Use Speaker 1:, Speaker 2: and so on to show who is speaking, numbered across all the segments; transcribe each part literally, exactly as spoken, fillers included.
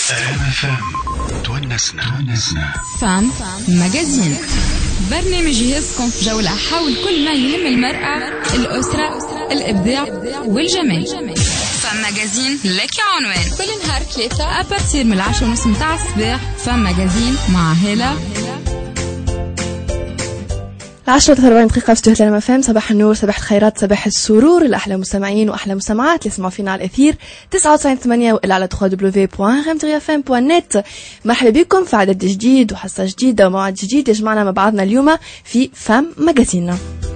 Speaker 1: تونسنا تونسنا
Speaker 2: فام ماجازين، برنامج يهزكم في جولة حول كل ما يهم المرأة، الأسرة، الإبداع والجمال. فام ماجازين لك عنوان كل نهار ثلاثة أبارتير من العشرة ونص متاع الصباح. فام ماجازين مع هلا
Speaker 3: عشرة وأربعين دقيقة في جهة المفهم. صباح النور، صباح الخيرات، صباح السرور الأحلى مستمعين وأحلى مستمعات اللي يسمعوا فينا على الأثير تسعة وتسعين ثمانية وإلا على دبليو دبليو دبليو دوت غام تي اف ام دوت نت. مرحبا بكم في عدد جديد وحصة جديدة وموعد جديد يجمعنا مع بعضنا اليوم في فام ماجازين.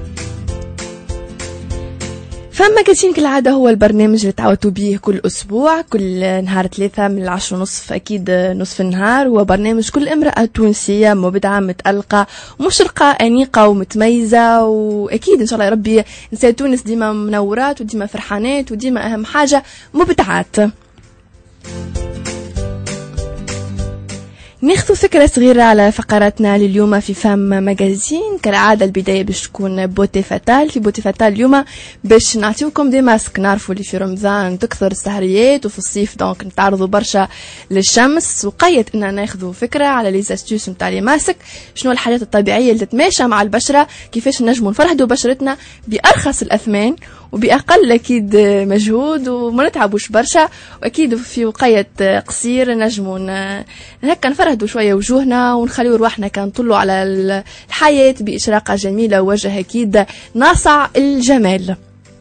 Speaker 3: فام ماجازين كالعادة هو البرنامج اللي تعودتوا به كل أسبوع، كل نهار ثلاثة من العشر ونصف، أكيد نصف النهار. هو برنامج كل امرأة تونسية مبدعة متألقة مشرقة أنيقة ومتميزة، وأكيد إن شاء الله يا ربي نساء تونس ديما منورات وديما فرحانات وديما أهم حاجة مبدعات. ناخذ فكرة صغيرة على فقراتنا لليوم في فام ماجازين. كالعادة البداية باش تكون بوتي فاتال. في بوتي فاتال اليوم باش نعطيوكم دي ماسك. نعرفوا اللي في رمضان تكثر السهريات وفي الصيف دونك نتعرضوا برشا للشمس، وقيت ان ناخذوا فكرة على لي زاستيوس نتاع لي ماسك، شنو الحاجات الطبيعية اللي تتماشى مع البشرة، كيفاش نجموا نفرحوا بشرتنا بأرخص الأثمان وبأقل أكيد مجهود وما نتعبوش برشا، وأكيد في وقاية قصير نجموا هكا نفرهدوا شوية وجوهنا ونخليو رواحنا كنطلوا على الحياة بإشراقة جميلة ووجه أكيد ناصع الجمال.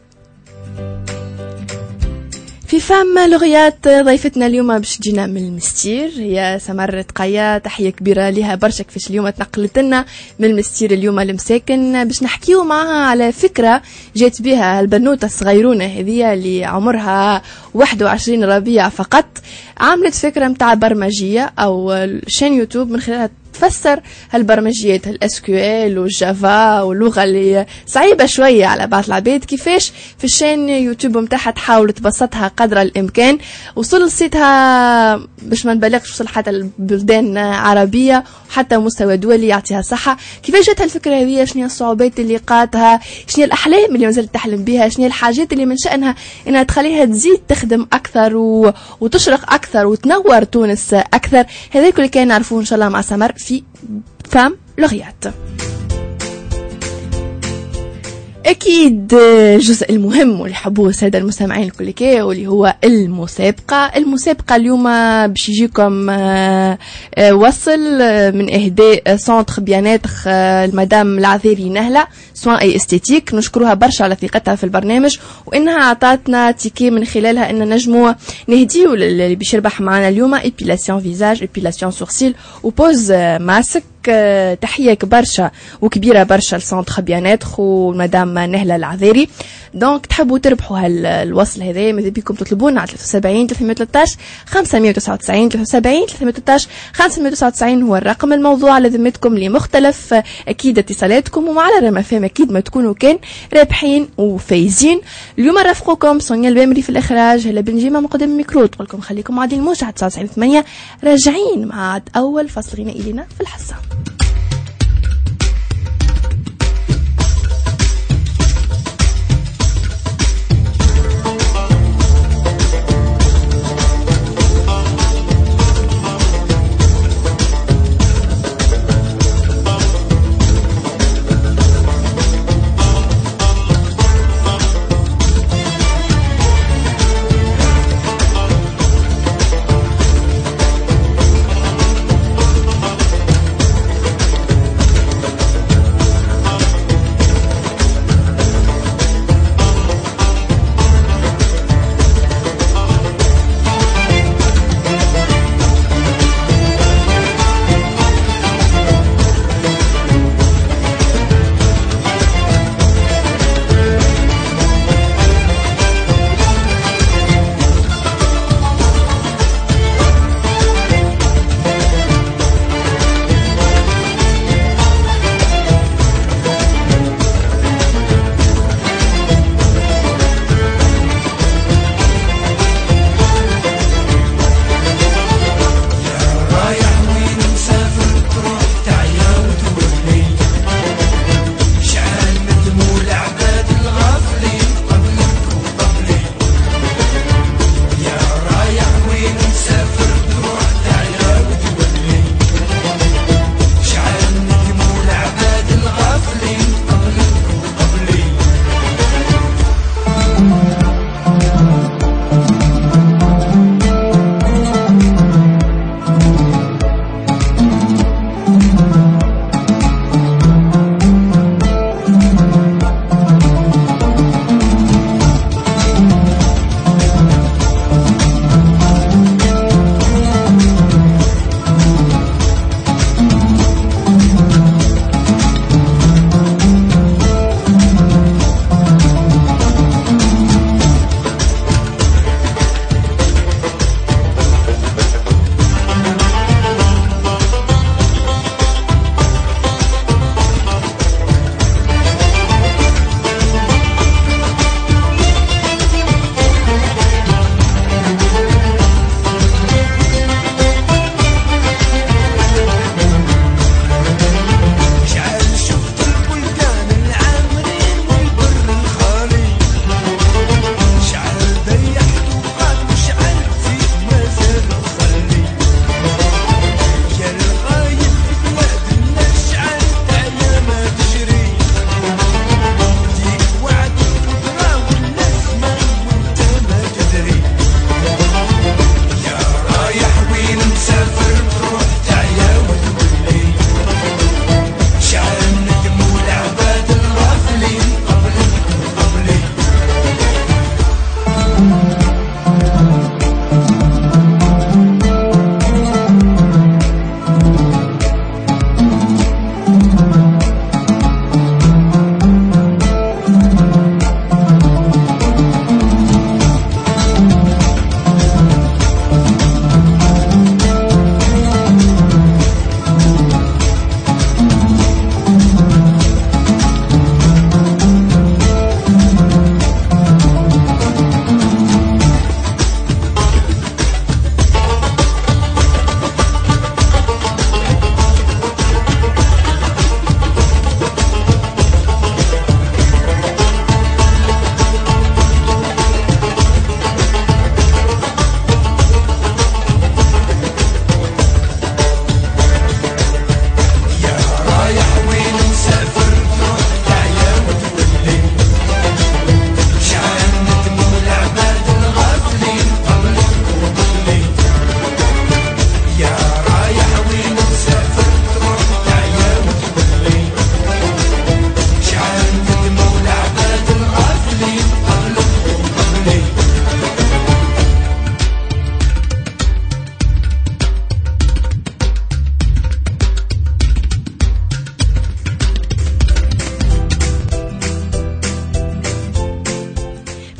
Speaker 3: في فام لغيات ضيفتنا اليوم باش تجينا من المستير، هي سمر تقيا، تحية كبيرة لها برشا كيفاش اليوم تنقلت لنا من المستير اليوم المساكن باش نحكيو معها على فكرة جات بها البنوتة الصغيرونة هذه اللي عمرها واحد وعشرين ربيع فقط. عملت فكرة متاع برمجية أو شين يوتيوب من خلالها تفسر هالبرمجيات الاس كيو ال والجافا واللغه اللي صعيبه شويه على بعض العباد، كيفاش في الشين يوتيوب متاعها تحاول تبسطها قدر الامكان. وصل صيتها باش ما نبالغش، وصل حتى البلدان عربيه وحتى مستوى دولي يعطيها صحه. كيفاش جاتها الفكره هذه، شنو الصعوبات اللي قاتها، شنو الاحلام اللي مازالت تحلم بها، شنو الحاجات اللي من شانها انها تخليها تزيد تخدم اكثر و... وتشرق اكثر وتنور تونس اكثر. هذا كل كان نعرفوه ان شاء الله مع سمر في فام لغيات. أكيد الجزء المهم واللي حبوه السادة المستمعين الكل كي واللي هو المسابقة. المسابقة اليوم باش يجيكم وصل من إهداء سنتر بياناتر المدام العذيري نهلة سوان اي استيتيك. نشكروها برشا على ثقتها في البرنامج وإنها عطاتنا تيكي من خلالها إن نجموا نهديو اللي باش يربح معنا اليوم إبيلاسيون فيزاج، إبيلاسيون سورسيل وبوز ماسك. تحية برشا وكبيرة برشا لسنتر بياناتر والمدام نهلة العذيري. دونك تحبوا تربحوا هالوصل هذا، ماذا بيكم تطلبونا على ثلاثة وسبعين ثلاثمية وثلاثة عشر خمسمية وتسعة وتسعين ثلاثة وسبعين ثلاثمية وثلاثة عشر خمسمية وتسعة وتسعين هو الرقم. الموضوع على ذمتكم لمختلف أكيد اتصالاتكم، وعلى رمفام أكيد ما تكونوا كان رابحين وفايزين. اليوم رافقكم سونيا البامري في الإخراج، هلا بنجيمة مقدم الميكرو. تقول لكم خليكم عادي الموجة تسعة وتسعين ثمانية راجعين مع أول فصل غنائي لنا في الحصة.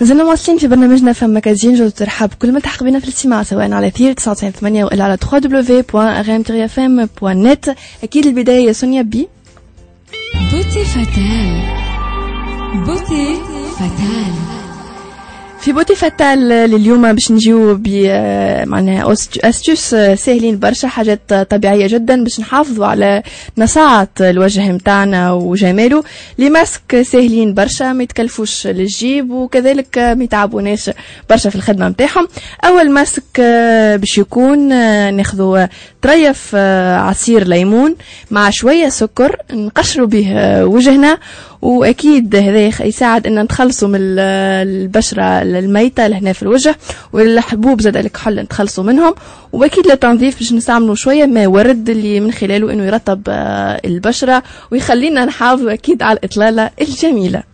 Speaker 3: مازلنا مواصلين في برنامجنا فم ماجازين. جوز ترحب كل من تحق بنا في الاستماع سواء على ثير تسعة وتسعين ثمانية والا على دبليو دبليو دبليو بوان ار ام تي اف ام بوان نت. اكيد البدايه يا سونيا بي
Speaker 2: بوتي فتال. بوتي فتال
Speaker 3: في بوتي فتال لليوم باش نجيو ب معناها استوس ساهلين برشا، حاجات طبيعيه جدا باش نحافظوا على نصاعه الوجه نتاعنا وجماله. لي ماسك ساهلين برشا، ما يتكلفوش للجيب وكذلك ما يتعبوناش برشا في الخدمه نتاعهم. اول ماسك باش يكون ناخذوا طريف عصير ليمون مع شويه سكر نقشروا به وجهنا، واكيد هذا يساعد ان نتخلصوا من البشره الميته لهنا في الوجه، والحبوب زاد الكحول نتخلصوا منهم. واكيد للتنظيف باش نستعملوا شويه ما ورد اللي من خلاله انه يرطب البشره ويخلينا نحافظوا اكيد على الاطلاله الجميله.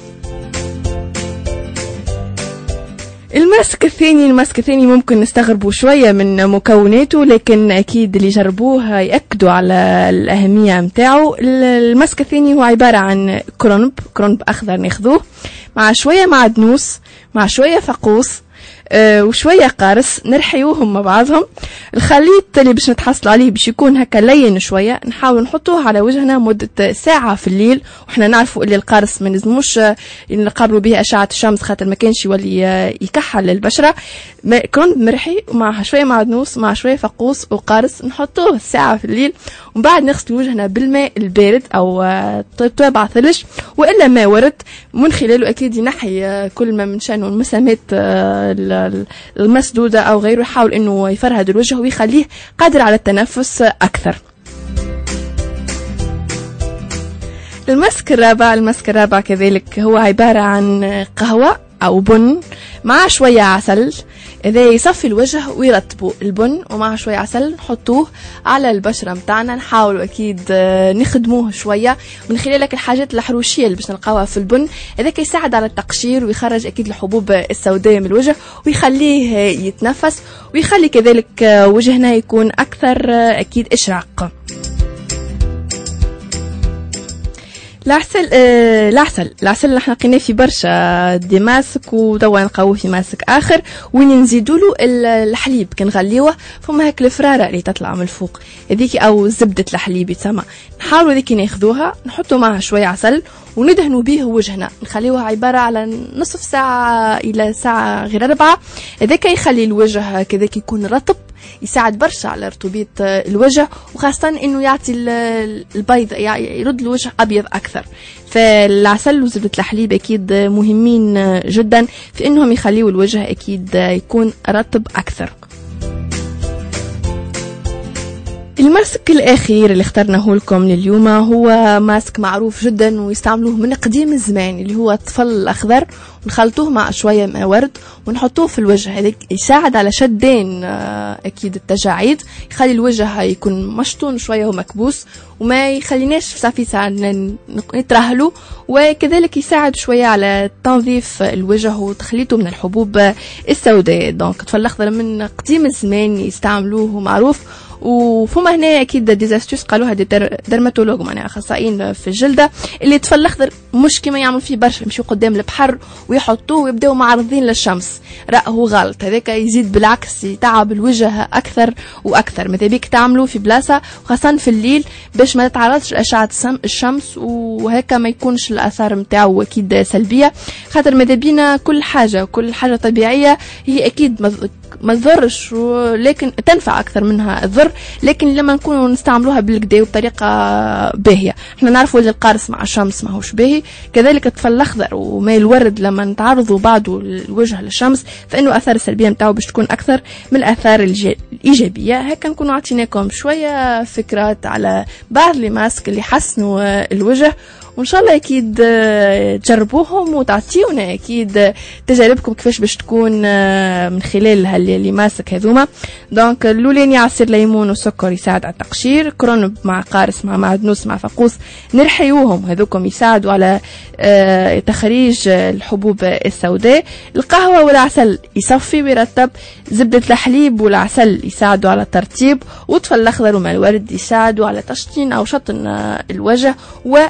Speaker 3: الماسك الثاني الماسك الثاني ممكن نستغربوا شويه من مكوناته، لكن اكيد اللي جربوه ياكدوا على الاهميه نتاعو. الماسك الثاني هو عباره عن كرنب كرنب اخضر ناخذوه مع شويه معدنوس مع شويه فقوس أه وشويه قارص، نرحيوهم مع بعضهم. الخليط اللي باش نتحصلوا عليه باش يكون هكا لين شويه، نحاول نحطوه على وجهنا مده ساعه في الليل. وحنا نعرفوا اللي القارص ما نلزموش نقابلوا به اشعه الشمس خاطر ما كانش يولي يكحل البشره. كرنب مرحي ومع شويه معدنوس مع شويه فقوس وقارص، نحطوه ساعه في الليل ومن بعد نغسل وجهنا بالماء البارد او طابع ثلج والا ما ورد، من خلاله اكيد ينحي كل ما من شأنه المسامات المسدوده او غيره، يحاول انه يفرهد الوجه ويخليه قادر على التنفس اكثر. الماسك الرابع الماسك الرابع كذلك هو عباره عن قهوه او بن مع شويه عسل، إذا يصفي الوجه ويرطبوا. البن ومع شوية عسل نحطوه على البشرة متاعنا، نحاول أكيد نخدموه شوية من خلال الحاجات الحروشية اللي باش نلقاوها في البن. هذاك يساعد على التقشير ويخرج أكيد الحبوب السوداء من الوجه ويخليه يتنفس، ويخلي كذلك وجهنا يكون أكثر أكيد إشراق. العسل آه العسل العسل اللي احنا لقيناه في برشا دي ماسك وتوا نلقاوه في ماسك اخر، وين نزيدوا له الحليب كنغليوه فما هيك الفراره اللي تطلع من الفوق هذيك او زبده الحليب يتسمى، نحاولوا ذيك ناخذوها نحطوا معها شويه عسل وندهنوا به وجهنا، نخليوها عباره على نصف ساعه الى ساعه غير ربعه. هذاك يخلي الوجه كذاك يكون رطب، يساعد برشا على رطوبيه الوجه، وخاصه انه يعطي البيض يرد الوجه ابيض اكثر. فالعسل وزبده الحليب اكيد مهمين جدا في انهم يخليوا الوجه اكيد يكون رطب اكثر. الماسك الأخير اللي اخترناه لكم لليوم هو ماسك معروف جدا ويستعملوه من قديم الزمان، اللي هو الطفل الأخضر، ونخلطوه مع شوية ماء ورد ونحطوه في الوجه. هذاك يساعد على شدين أكيد التجاعيد، يخلي الوجه يكون مشطون شوية ومكبوس وما يخليناش في صافي ساعة نترهلوا، وكذلك يساعد شوية على تنظيف الوجه وتخليته من الحبوب السوداء. دونك الطفل الأخضر من قديم الزمان يستعملوه معروف. وفما هنا اكيد ديزاستوس قالوها دي درماتولوج معناها اخصائيين في الجلده، اللي الطفل الاخضر مش كيما يعملوا فيه برشا يمشيو قدام البحر ويحطوه ويبداو معرضين للشمس، راهو غلط. هذاك يزيد بالعكس يتعب الوجه اكثر واكثر. ماذا بيك تعملوا في بلاصه وخاصه في الليل باش ما تتعرضش لاشعه الشمس وهكا ما يكونش الاثار نتاعو اكيد سلبيه، خاطر ماذا بينا كل حاجه كل حاجه طبيعيه هي اكيد ما تضرش لكن تنفع اكثر منها الضر، لكن لما نكونوا نستعملوها بالكدا وبطريقه باهيه. احنا نعرفوا اللي القارص مع الشمس ماهوش باهي، كذلك الطفل الاخضر وماء الورد لما نتعرضوا بعضه الوجه للشمس فانه اثار السلبيه نتاعو باش تكون اكثر من الاثار الايجابيه. هكا نكونوا عطيناكم شويه فكرات على بعض لي ماسك اللي حسنوا الوجه، وان شاء الله اكيد تجربوهم وتعطيونا اكيد تجاربكم كيفاش باش تكون من خلال اللي ماسك هذوما. دونك الاولاني عصير ليمون وسكر يساعد على التقشير، كرنب مع قارص مع معدنوس مع فقوس نرحيوهم، هذوكم يساعدوا على تخريج الحبوب السوداء. القهوه والعسل يصفي ويرطب، زبده الحليب والعسل يساعدوا على الترطيب، والطفل الاخضر وماء الورد يساعدوا على تشطين او شطن الوجه، واكيد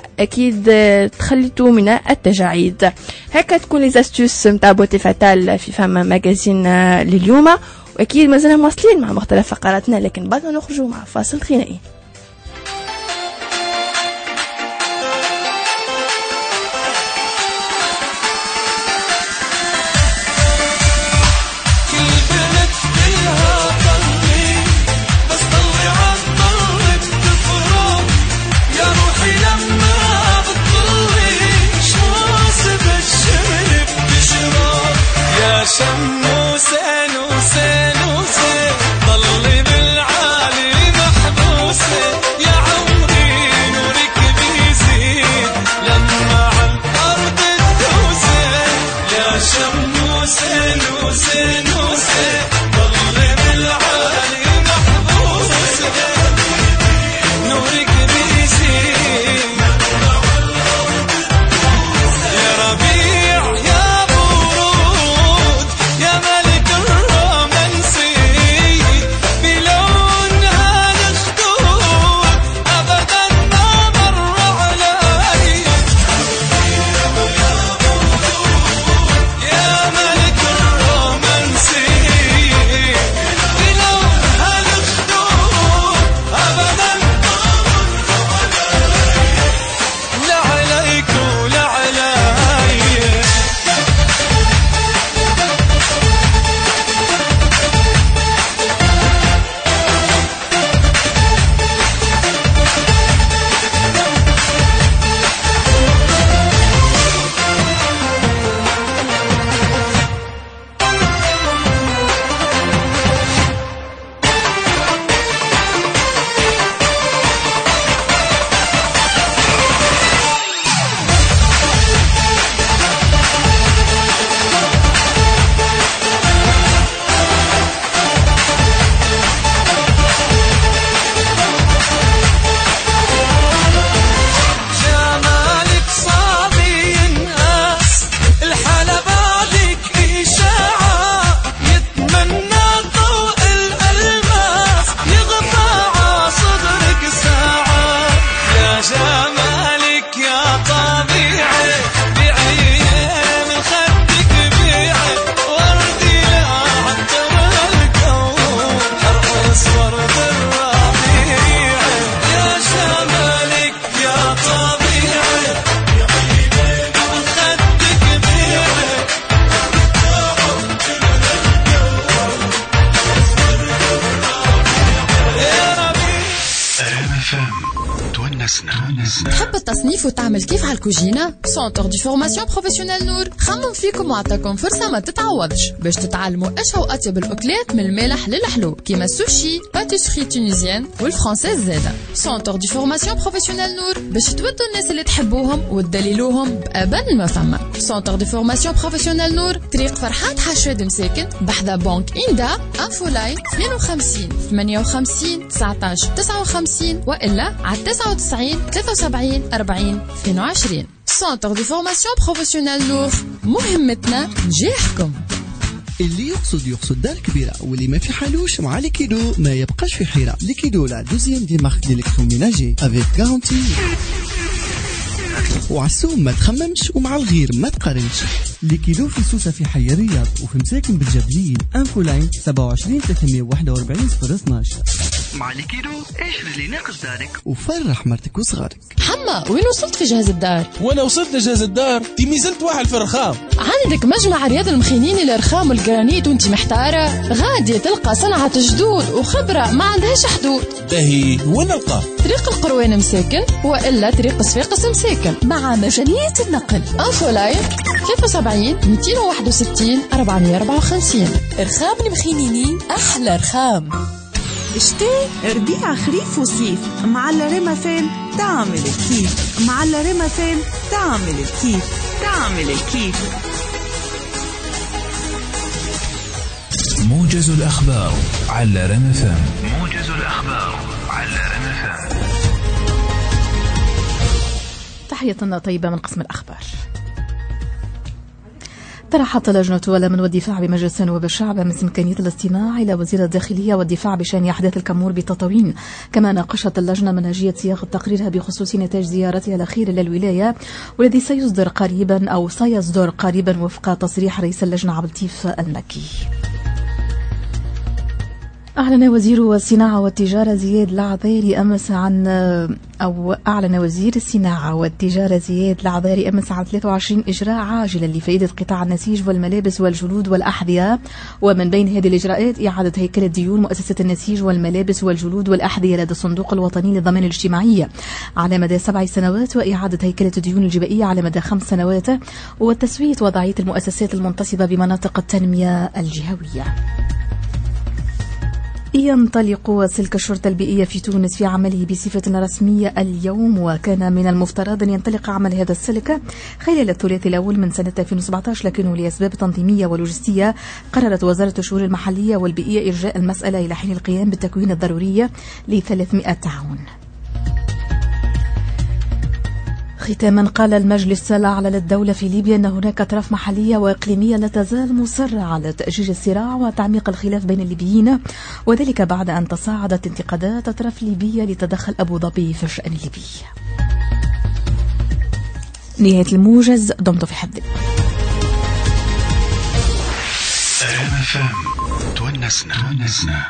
Speaker 3: أكيد تخليتوا من التجاعيد. هكا تكون لي زاستوس نتاع بوتي فاتال في فما ماجازين لليوم، وأكيد مازلنا مواصلين مع مختلف فقراتنا، لكن بعد ما نخرجوا مع فاصل غنائي.
Speaker 4: شموسة نوسة نوسة ضلي بالعالي محبوسة يا عمري نورك بيزيد لما عالأرض تدوسة يا شموسة نوسة نوسة ضلي بالعالي محبوسة نورك بيزيد يا ربيع يا
Speaker 5: تحب التصنيف وتعمل كيف على الكوجينة؟ سونتر دي فورماسيون بروفيسيونيل نور خمم فيكم وعطاكم فرصة ما تتعوضش باش تتعلموا ايش هو أطيب الأكلات من المالح للحلو كيما السوشي، باتيسري تونيزيان والفرنسيز زادة. سونتر دي فورماسيون بروفيسيونيل نور باش تودوا الناس اللي تحبوهم وتدللوهم بأبن ما فما. سونتر دي فورماسيون بروفيسيونيل نور طريق فرحات حشاد مساكن بحذا بنك إندا. انفو لاين اثنين وخمسين ثمانية وخمسين تسعطاش تسعة وخمسين وإلا على تسعة وتسعين ثلاثة وسبعين أربعين اثنين وعشرين. سونتر دي فورماسيون بروفيسيونيل نور، مهمتنا نجاحكم.
Speaker 6: اللي يقصد يقصد دار كبيرة، واللي ما في حالوش مع ليكيدو ما يبقاش في حيرة. ليكيدو لا دوزيام دي مارك ديليكتروميناجي افيك غارانتي وعسوم ما تخممش ومع الغير ما تقارنش. ليكيدو في سوسة في حي الرياض وفي مساكن بالجبلين. انفو لاين سبعة وعشرين ثلاثمية وواحد وأربعين صفر اثناش.
Speaker 7: مع ليكيدو ايش اللي ناقص دارك
Speaker 6: وفرح مرتك وصغارك.
Speaker 5: حما وين وصلت في جهاز الدار؟
Speaker 8: وانا وصلت لجهاز الدار تيميزلت واحد في الرخام.
Speaker 5: عندك مجمع رياض المخينين للرخام والجرانيت وانت محتارة؟ غادي تلقى صنعة جدود وخبرة ما عندهاش حدود.
Speaker 8: باهي وين نلقى؟
Speaker 5: طريق القروان مساكن والا طريق صفاقس مساكن مع مجانية النقل. انفو لاين ثلاثة وسبعين مئتين وواحد وستين أربعمية وأربعة وخمسين.
Speaker 9: رخام المخينين احلى رخام.
Speaker 10: شتاء ربيع خريف وصيف مع الريما فين تعمل الكيف. مع الريما فين تعمل الكيف. تعمل الكيف.
Speaker 1: موجز الأخبار على ريما فين. موجز الأخبار على ريما فين.
Speaker 11: تحية طيبة من قسم الأخبار. طرحت لجنة الأمن والدفاع بمجلس نواب الشعب أمس إمكانية الاستماع إلى وزير الداخلية والدفاع بشأن أحداث الكمور بتطاوين. كما ناقشت اللجنة منهجية صياغة تقريرها بخصوص نتاج زيارتها الأخيرة للولاية، والذي سيصدر قريبا أو سيصدر قريبا وفق تصريح رئيس اللجنة عبد اللطيف المكي. أعلن وزير الصناعة والتجارة زياد العذاري أمس عن أو أعلن وزير الصناعة والتجارة زياد العذاري أمس عن ثلاثة وعشرين إجراء عاجلا لفائدة قطاع النسيج والملابس والجلود والأحذية، ومن بين هذه الإجراءات إعادة هيكلة ديون مؤسسة النسيج والملابس والجلود والأحذية لدى الصندوق الوطني للضمان الاجتماعي على مدى سبع سنوات، وإعادة هيكلة الديون الجبائية على مدى خمس سنوات، وتسوية وضعية المؤسسات المنتصبة بمناطق التنمية الجهوية. ينطلق سلك الشرطة البيئية في تونس في عمله بصفة رسمية اليوم، وكان من المفترض أن ينطلق عمل هذا السلك خلال الثلاث الأول من سنة ألفين وسبعة عشر، لكنه لأسباب تنظيمية ولوجستية قررت وزارة الشؤون المحلية والبيئية إرجاء المسألة إلى حين القيام بالتكوين الضروري ل ثلاثمائة تعاون. ختاما، قال المجلس الأعلى للدولة في ليبيا أن هناك أطراف محلية وإقليمية لا تزال مصرة على تأجيج الصراع وتعميق الخلاف بين الليبيين، وذلك بعد أن تصاعدت انتقادات أطراف ليبية لتدخل أبو ظبي في الشأن الليبي. نهاية الموجز، دمتم في حفظ
Speaker 1: تونسنا.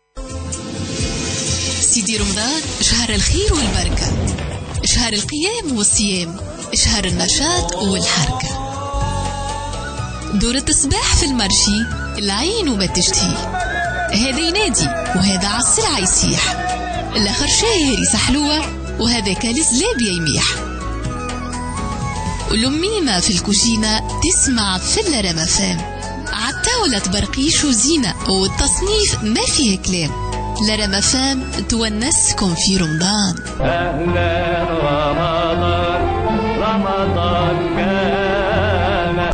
Speaker 9: سيدي رمضان شهر الخير والبركة، شهر القيام والصيام، شهر النشاط والحركة. دورة الصباح في المرشي العين وما تشتهي، هذا ينادي وهذا عالسرعة يسيح، الآخر شاهر يسحلوه وهذا كالس لابيا يميح. والأميمة في الكوجينة تسمع في اللرمفان، عالطاولة تبرقيش وزينة والتصنيف ما فيه كلام. لرمفان تونسكم في رمضان.
Speaker 4: أهلا رمضان رمضان كان.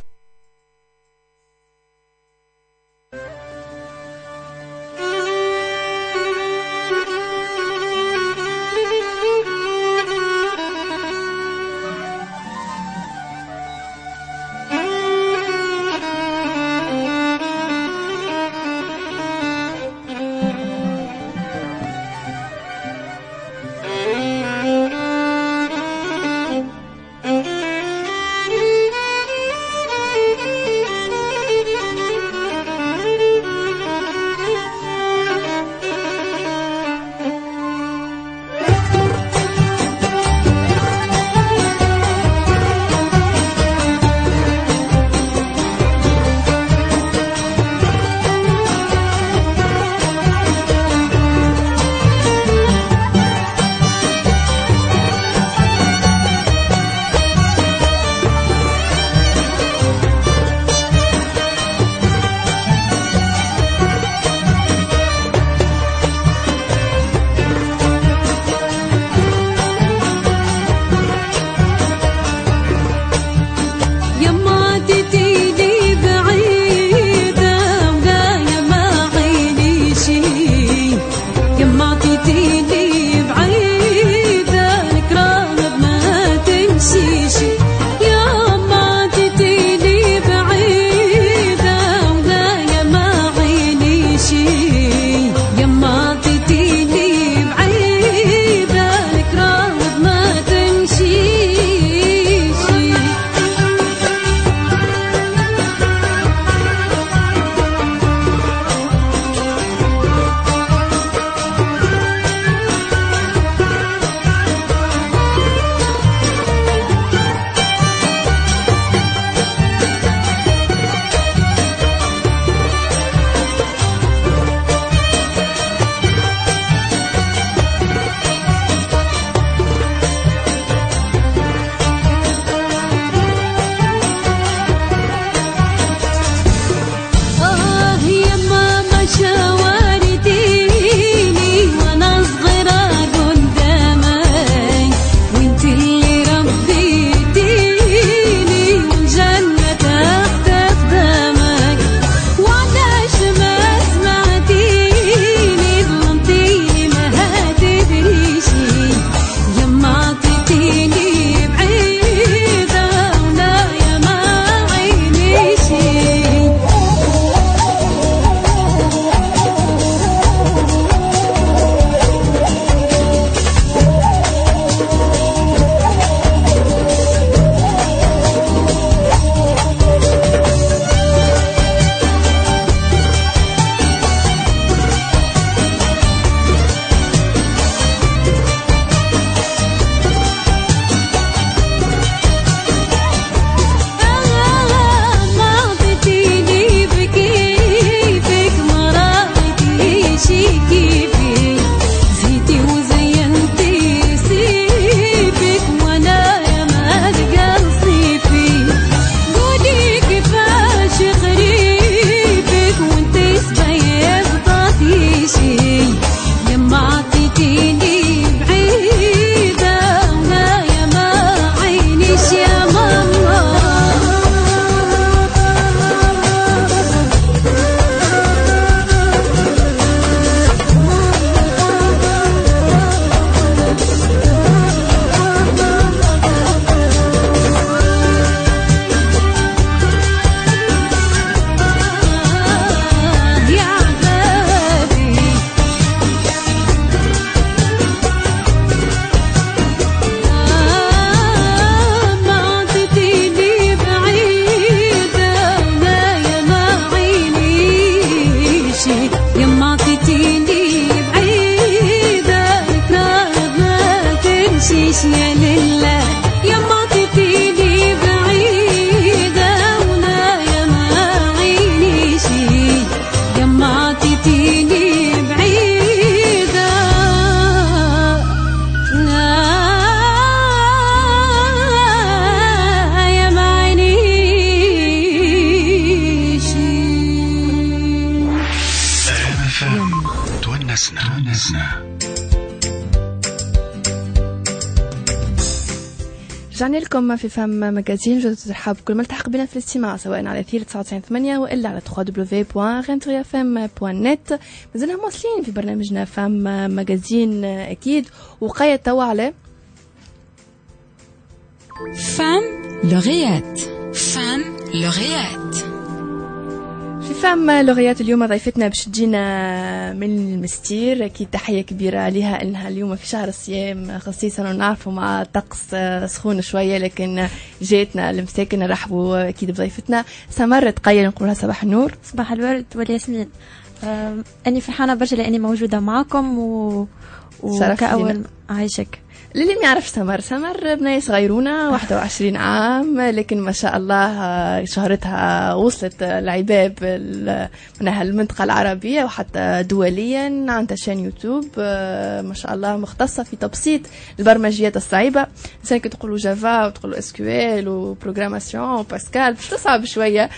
Speaker 12: عيشي كيفي زيتي وزينتي سيفك وانا يا ما لقى نصيفي قولي كيفاش غريبك وانتي سبيب طاطيشي يما عطيتيني بعيدة وانا يا ما عينيش يا ماما يا لله يا ما تفيني بعيدة ولا يا ما عيني شي يا ما تفيني بعيدة يا ما عيني شي
Speaker 1: تونسنا تونسنا
Speaker 3: رجعنا لكم في فم ماجازين. جدد ترحب كل ملتحق بنا في الاستماع سواء على ثير تسعة وتسعين ثمانية والا على دبليو دبليو دبليو دوت غنتري اف ام دوت نت. مازلنا مواصلين في برنامجنا فم ماجازين اكيد وقاية توا على
Speaker 2: فم لوغيات. فم لوغيات
Speaker 3: في فم لغيات اليوم ضيفتنا باش تجينا من المستير. اكيد تحيه كبيره لها انها اليوم في شهر الصيام خصيصا ونعرفوا مع طقس سخون شويه لكن جاتنا المساكن. نرحبوا اكيد بضيفتنا سمر تقيل نقولها صباح النور.
Speaker 13: صباح الورد والياسمين. آه اني فرحانه برشا لاني موجوده معكم و وكأول عايشك.
Speaker 3: للي ما يعرفش سمر، سمر بنية صغيرونة واحد وعشرين عام لكن ما شاء الله شهرتها وصلت العباب من المنطقة العربية وحتى دوليا. عندها شان يوتيوب ما شاء الله مختصة في تبسيط البرمجيات الصعيبة. مثلا كي تقولوا جافا وتقولوا اس كيو ال وبروغراماسيون وباسكال باش تصعب شوية.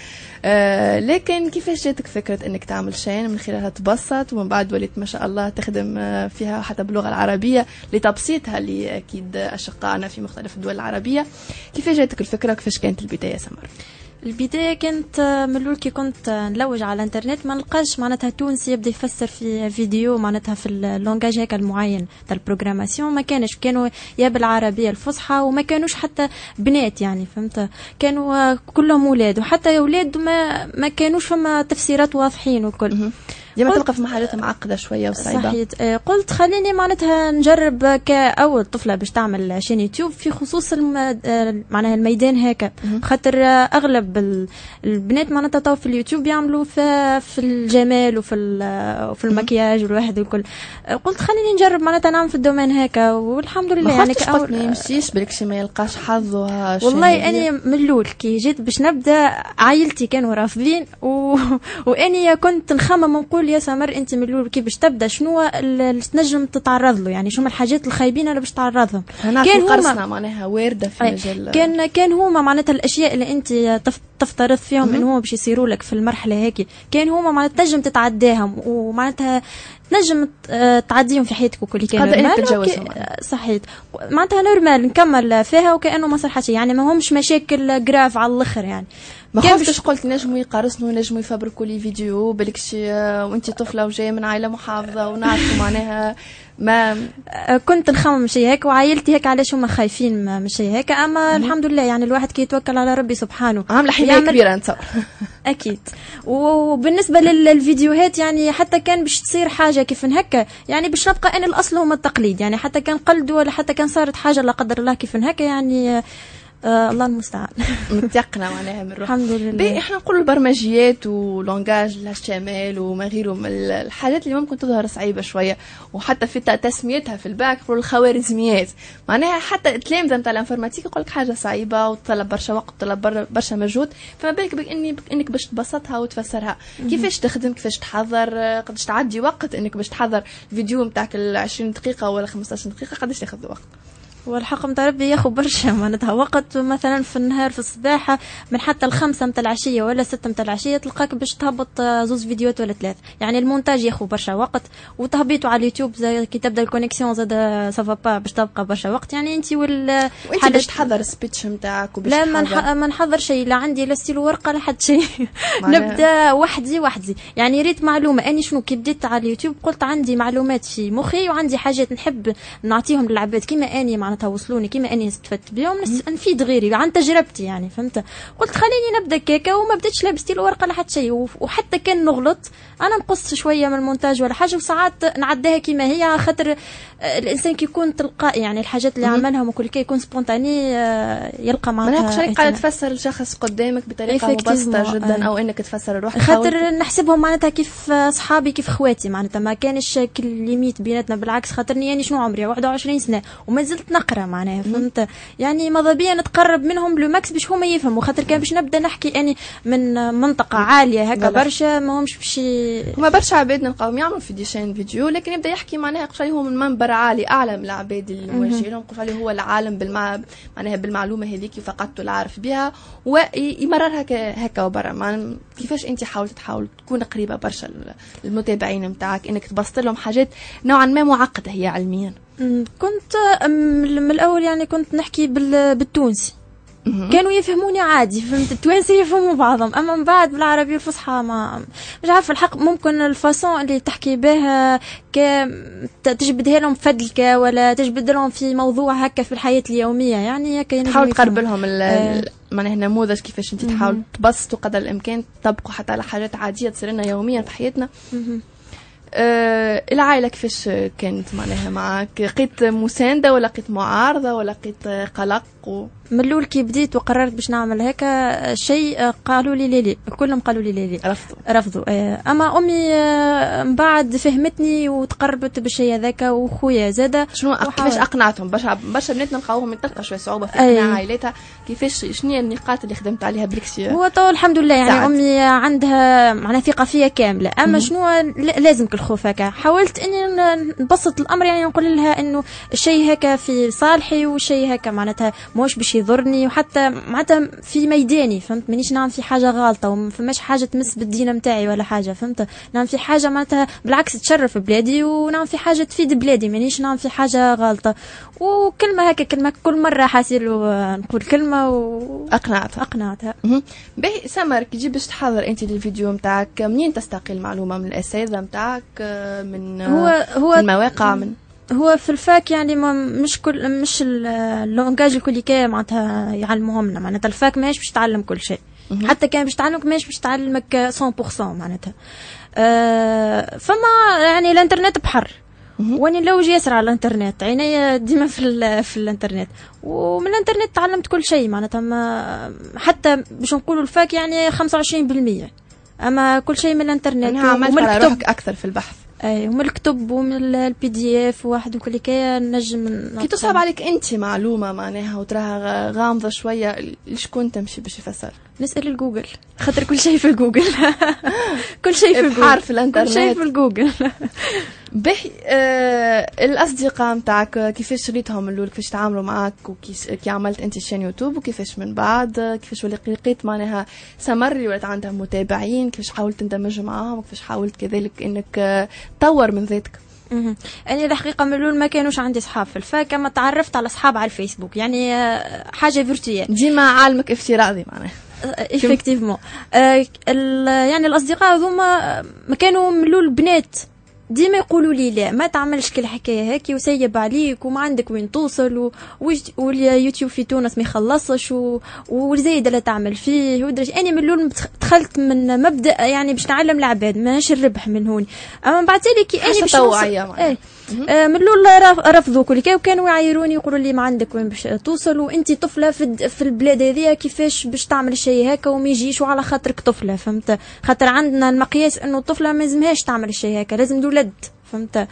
Speaker 3: آه لكن كيفاش جاتك فكرة انك تعمل شين من خلالها تبسط ومن بعد وليت ما شاء الله تخدم فيها حتى باللغة العربية لتبسيطها اللي اكيد اشقائنا في مختلف الدول العربية. كيفاش جاتك الفكرة كيفاش كانت البداية سمر؟
Speaker 13: البداية كانت من الأول كي كنت نلوج على الانترنت ما نلقاش معناتها تونسي يبدا يفسر في فيديو معناتها في اللونجاج هيك المعين تاع البروغراماسيون. ما كانش كانوا يا بالعربية الفصحى وما كانوش حتى بنات يعني فهمت. كانوا كلهم اولاد وحتى اولاد ما ما كانوش فما تفسيرات واضحين وكل.
Speaker 3: ديما تلقى في محلات معقده شويه وصعيبه.
Speaker 13: صحيح. قلت خليني معناتها نجرب كاول طفله باش تعمل شين يوتيوب في خصوص الم... معناها الميدان هيك خاطر اغلب البنات معناتها تو في اليوتيوب يعملوا في, في الجمال وفي ال... وفي المكياج والواحد والكل. قلت خليني نجرب معناتها نعمل في الدومين هيك والحمد لله يعني
Speaker 3: كاول ما يمشيش بالك شي ما يلقاش حظها.
Speaker 13: والله اني من الاول كي جيت باش نبدا عائلتي كانوا رافضين و... واني كنت نخمم ونقول يا سمر انت من الاول كي باش تبدا شنو اللي تنجم تتعرض له يعني شنو الحاجات الخايبين اللي باش تعرضهم.
Speaker 3: كان قرصنا معناها وارده في المجال.
Speaker 13: كان كان هما معناتها الاشياء اللي انت تفترض فيهم انهم باش يصيروا لك في المرحله هيك كان هما معناتها تنجم تتعداهم ومعناتها تنجم تعديهم في حياتك وكل كان صحيح معناتها نورمال نكمل فيها وكانه ما صار حاجه يعني ما همش مشاكل جراف على الاخر يعني.
Speaker 3: ما خفتش قلت نجموا يقارصنوا نجموا يفبركوا لي فيديو بالكش وانت طفله وجايه من عائله محافظه ونعرفوا معناها ما
Speaker 13: كنت نخمم شيء هيك وعائلتي هيك علاش هما خايفين من شيء هيك اما الحمد لله يعني الواحد كي يتوكل على ربي سبحانه
Speaker 3: عامله حمايه كبيره نتصور.
Speaker 13: اكيد. وبالنسبه للفيديوهات يعني حتى كان باش تصير حاجه كيف هكا يعني باش نبقى ان الاصل هما التقليد يعني حتى كان قلدوا ولا حتى كان صارت حاجه لا قدر الله كيف هكا يعني آه الله المستعان.
Speaker 3: متيقنه معناها من الروح.
Speaker 13: الحمد لله.
Speaker 3: احنا نقولوا البرمجيات ولونجاج الاتش تي ام ال وما غيره من الحاجات اللي ممكن تظهر صعيبه شويه، وحتى في تسميتها في الباك يقولوا الخوارزميات، معناها حتى التلامذه نتاع الانفورماتيك يقول لك حاجه صعيبه وتطلب برشا وقت وتطلب برشا مجهود، فما بالك باني انك باش تبسطها وتفسرها. كيفاش تخدم، كيفاش تحضر، قداش تعدي وقت انك باش تحضر فيديو نتاعك ال عشرين دقيقه ولا خمسطاش دقيقه، قداش تاخذ وقت؟
Speaker 13: والحق متاع ربي ياخذ برشا معناتها وقت. مثلا في النهار في الصباح من حتى الخمسة متاع العشية ولا ستة متاع العشية تلقاك باش تهبط زوز فيديوهات ولا ثلاث، يعني المونتاج ياخذ برشا وقت، وتهبيطه على اليوتيوب زي كي تبدا الكونيكسيون زاد سافا با باش تبقى برشا وقت. يعني انت وال
Speaker 3: وانت باش تحضر السبيتش نتاعك وباش
Speaker 13: لا ما ما نحضر شيء، لا عندي لا ستيل ورقه لا حتى شيء. نبدا وحدي وحدي يعني ريت معلومه اني شنو كي بديت على اليوتيوب قلت عندي معلومات في مخي وعندي حاجات نحب نعطيهم للعباد كيما اني معناتها وصلوني كيما اني استفدت بهم نفيد غيري عن تجربتي يعني فهمت. قلت خليني نبدا كيكه وما بديتش لابستي الورقه لا حتى شيء، وحتى كان نغلط انا نقص شويه من المونتاج ولا حاجه وساعات نعديها كيما هي، خاطر الانسان كي يكون تلقائي يعني الحاجات اللي عملهم وكل كي يكون سبونتاني يلقى معناتها
Speaker 3: ما نقدرش قاعده تفسر لشخص قدامك بطريقه مبسطه جدا او انك تفسر روحك،
Speaker 13: خاطر نحسبهم معناتها كيف صحابي كيف خواتي معناتها ما كانش كل ليميت بيناتنا، بالعكس خاطرني يعني شنو عمري واحد وعشرين سنه وما زلت نقرا معناها فهمت. يعني ماذا بيا نتقرب منهم لو ماكس باش هما يفهموا، خاطر كان باش نبدا نحكي اني من منطقه عاليه هكا برشا ما همش باش
Speaker 3: هما برشا عباد نلقاهم يعملوا في ديشين فيديو لكن يبدا يحكي معناها قش عليه هو من منبر عالي اعلى من العباد اللي مواجهين لهم، قش عليه هو العالم بالمع معناها بالمعلومه هذيك فقدته العارف بها ويمررها هكا وبرا. كيفاش انت حاولت تحاول تكون قريبه برشا المتابعين نتاعك انك تبسط لهم حاجات نوعا ما معقده هي علميا؟
Speaker 13: كنت من الاول يعني كنت نحكي بالتونسي كانوا يفهموني عادي فهمت، التوانسي يفهموا بعضهم، اما من بعد بالعربيه الفصحى ما مش عارفه الحق ممكن الفاصون اللي تحكي بها تجبدها لهم فدلكه ولا تجبد لهم في موضوع هكا في الحياه اليوميه يعني هكا
Speaker 3: تحاول تقرب لهم آه معناها النموذج كيفاش انت تحاول تبسطوا قدر الامكان تطبقوا حتى على حاجات عاديه تصير لنا يوميا في حياتنا. آه العائلة كيفاش كانت معناها معك؟ لقيت مساندة ولا لقيت معارضة ولا لقيت قلق؟ و...
Speaker 13: من الاول كي بديت وقررت باش نعمل هكا شيء قالوا لي لي لي كلهم قالوا لي لي لي
Speaker 3: رفضوا
Speaker 13: رفضوا آه اما امي آه من بعد فهمتني وتقربت بالشيء هذاك وخويا زاده.
Speaker 3: شنو كيفاش اقنعتهم؟ برشا برشا بناتنا نلقاوهم يتلقى شويه صعوبه في اقناع عائلتها، كيفاش شنو هي النقاط اللي خدمت عليها بريكسي؟
Speaker 13: هو تو الحمد لله يعني ساعد. امي عندها معناها ثقه فيا كامله، اما م- شنو لازمك الخوف هكا. حاولت اني نبسط الامر يعني نقول لها انه الشيء هكا في صالحي والشيء هكا معناتها موش باش يضرني، وحتى معناتها في ميداني فهمت، مانيش نعمل في حاجه غلطه وما فماش حاجه تمس بالدين نتاعي ولا حاجه فهمت، نعمل في حاجه معناتها بالعكس تشرف بلادي ونعمل في حاجه تفيد بلادي، مانيش نعمل في حاجه غلطه. وكلمه هكا كلمه كل مره حاسير نقول كلمه
Speaker 3: واقنعتها
Speaker 13: اقنعتها.
Speaker 3: باهي سمر كي تجي باش تحضر انت الفيديو نتاعك منين تستقي المعلومه؟ من الاساتذه نتاعك، من
Speaker 13: هو هو
Speaker 3: من المواقع، من
Speaker 13: هو في الفاك يعني ما مش كل مش اللونجاج الكليكيه معناتها يعلموهم لنا، معناتها الفاك ماهيش باش تعلم كل شيء، حتى كان باش تعلمك ماهيش باش تعلمك مية بالمية معناتها. أه فما يعني الانترنت بحر واني نلوج ياسر على الانترنت، عيني ديما في في الانترنت، ومن الانترنت تعلمت كل شيء معناتها، ما حتى باش نقولوا الفاك يعني خمسة وعشرين بالمية، اما كل شيء من الانترنت.
Speaker 3: عملت على روحك اكثر في البحث.
Speaker 13: اي ومن الكتب ومن البي دي اف واحد وكل كي نجم.
Speaker 3: كي تصعب عليك انت معلومه معناها وتراها غامضه شويه لشكون تمشي باش يفسر؟
Speaker 13: نسال الجوجل، خاطر كل شيء في الجوجل. كل شيء في الجوجل،
Speaker 3: في الانترنت،
Speaker 13: كل شيء في الجوجل.
Speaker 3: باهي آه الاصدقاء نتاعك كيفاش شريتهم من الاول؟ كيفاش تعاملوا معك وكي عملت انت شان يوتيوب؟ وكيفاش من بعد كيفاش لقيت معناها سمري ولات عندها متابعين؟ كيفاش حاولت تندمج معاهم؟ وكيفاش حاولت كذلك انك تطور من ذاتك؟
Speaker 13: اها اني الحقيقه من الاول ما كانوش عندي اصحاب في الفاك، اما تعرفت على اصحاب على الفيسبوك، يعني حاجه فيرتويال
Speaker 3: ديما عالمك افتراضي معناها.
Speaker 13: ايفيكتيفمون آه يعني الاصدقاء هذوما ما كانوا من الاول بنات، ديما يقولوا لي لا ما تعملش كل حكايه هيك وسيب عليك وما عندك وين توصل، واليوتيوب في تونس ما يخلصش وزايد لا تعمل فيه ودرج. انا من الاول دخلت من مبدا يعني باش نعلم العباد ماهيش الربح من هوني، اما من بعد لي كي انا باش
Speaker 3: توعيه
Speaker 13: ايه آه من الاول رفضوا كل كي وكانوا يعايروني يقولوا لي ما عندك وين باش توصل وانت طفله في في البلاد هذه كيفاش باش تعمل شيء هكا وما يجيش وعلى خاطرك طفله فهمت خاطر عندنا المقياس انه الطفله ما لازمهاش تعمل شيء هكا لازم تولد فهمت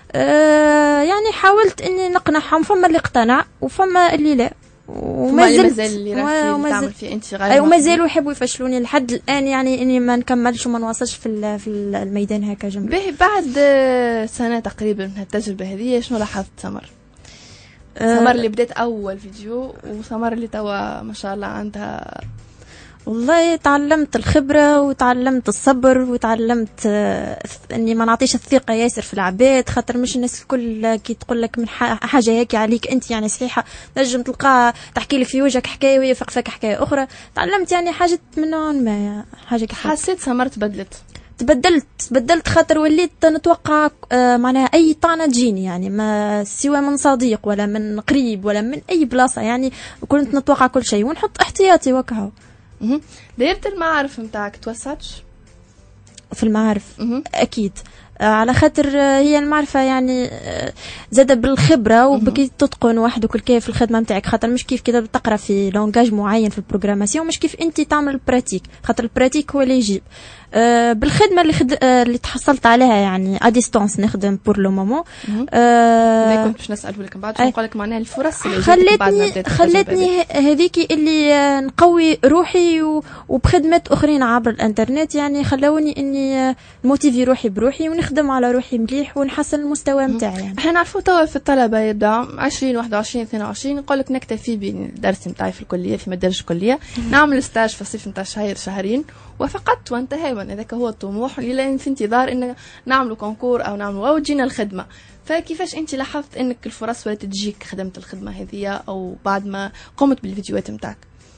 Speaker 13: آه يعني حاولت اني نقنعهم فما اللي اقتنع وفما اللي لا
Speaker 3: وما زال اللي راهي تعمل فيه انت غير
Speaker 13: اي وما زالوا يحبوا يفشلوني لحد الان يعني اني ما نكملش وما نواصلش في في الميدان هكا جنب
Speaker 3: به بعد سنه تقريبا من التجربه هذه شنو لاحظت سمر أه سمر اللي بدات اول فيديو وسمر اللي توا ما شاء الله عندها
Speaker 13: والله تعلمت الخبرة وتعلمت الصبر وتعلمت اني ما نعطيش الثقة ياسر في العباد خاطر مش الناس الكل كي تقول لك من حاجة هيك عليك انت يعني صحيحة نجم تلقاها تحكي لك في وجهك حكاية وهي فيك حكاية اخرى تعلمت يعني حاجة من نوع ما حاجة
Speaker 3: حسيت سمر تبدلت
Speaker 13: تبدلت تبدلت خاطر وليت نتوقع آه معناها اي طعنه تجيني يعني ما سوى من صديق ولا من قريب ولا من اي بلاصة يعني كنت نتوقع كل شيء ونحط احتياطي وكهو
Speaker 3: دايرة المعارف نتاعك توسعتش
Speaker 13: في المعارف اكيد على خاطر هي المعرفة يعني زادة بالخبرة وبكي تتقن واحد وكل كيف الخدمة متاعك خاطر مش كيف كده بتقرا في لونجاج معين في البروغراماسيون مش كيف انت تعمل البراتيك خاطر البراتيك هو اللي يجيب أه بالخدمة اللي خد... أه اللي تحصلت عليها يعني ا ديستانس نخدم بور لو مومون
Speaker 3: أه كنت باش نسأل لك من بعد شنو نقول لك معناها الفرص اللي
Speaker 13: خلتني خلتني هذيك اللي نقوي روحي و... وبخدمات اخرين عبر الانترنت يعني خلوني اني موتيفي روحي بروحي ونخدم على روحي مليح ونحسن المستوى نتاعي يعني
Speaker 3: احنا نعرفوا توا في الطلبة يبدا عشرين واحد وعشرين اثنين وعشرين يقول لك نكتفي بالدرس نتاعي في الكلية في مدارس الكلية نعمل ستاج في الصيف نتاع شهر شهرين وفقط وانتهى هذاك هو الطموح لين في انتظار ان نعملوا كونكور او نعملوا او تجينا الخدمه فكيفاش انت لاحظت انك الفرص ولات تجيك خدمه الخدمه هذه او بعد ما قمت بالفيديوهات نتاعك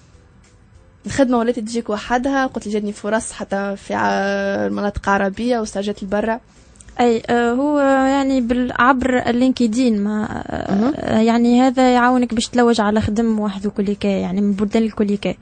Speaker 3: الخدمه ولات تجيك وحدها قلت لي جاتني فرص حتى في المناطق العربيه واستاجات لبرا
Speaker 13: اي هو يعني عبر اللينكدين ما يعني هذا يعاونك باش تلوج على خدم واحد وكل كاي يعني من بلدان الكل كاي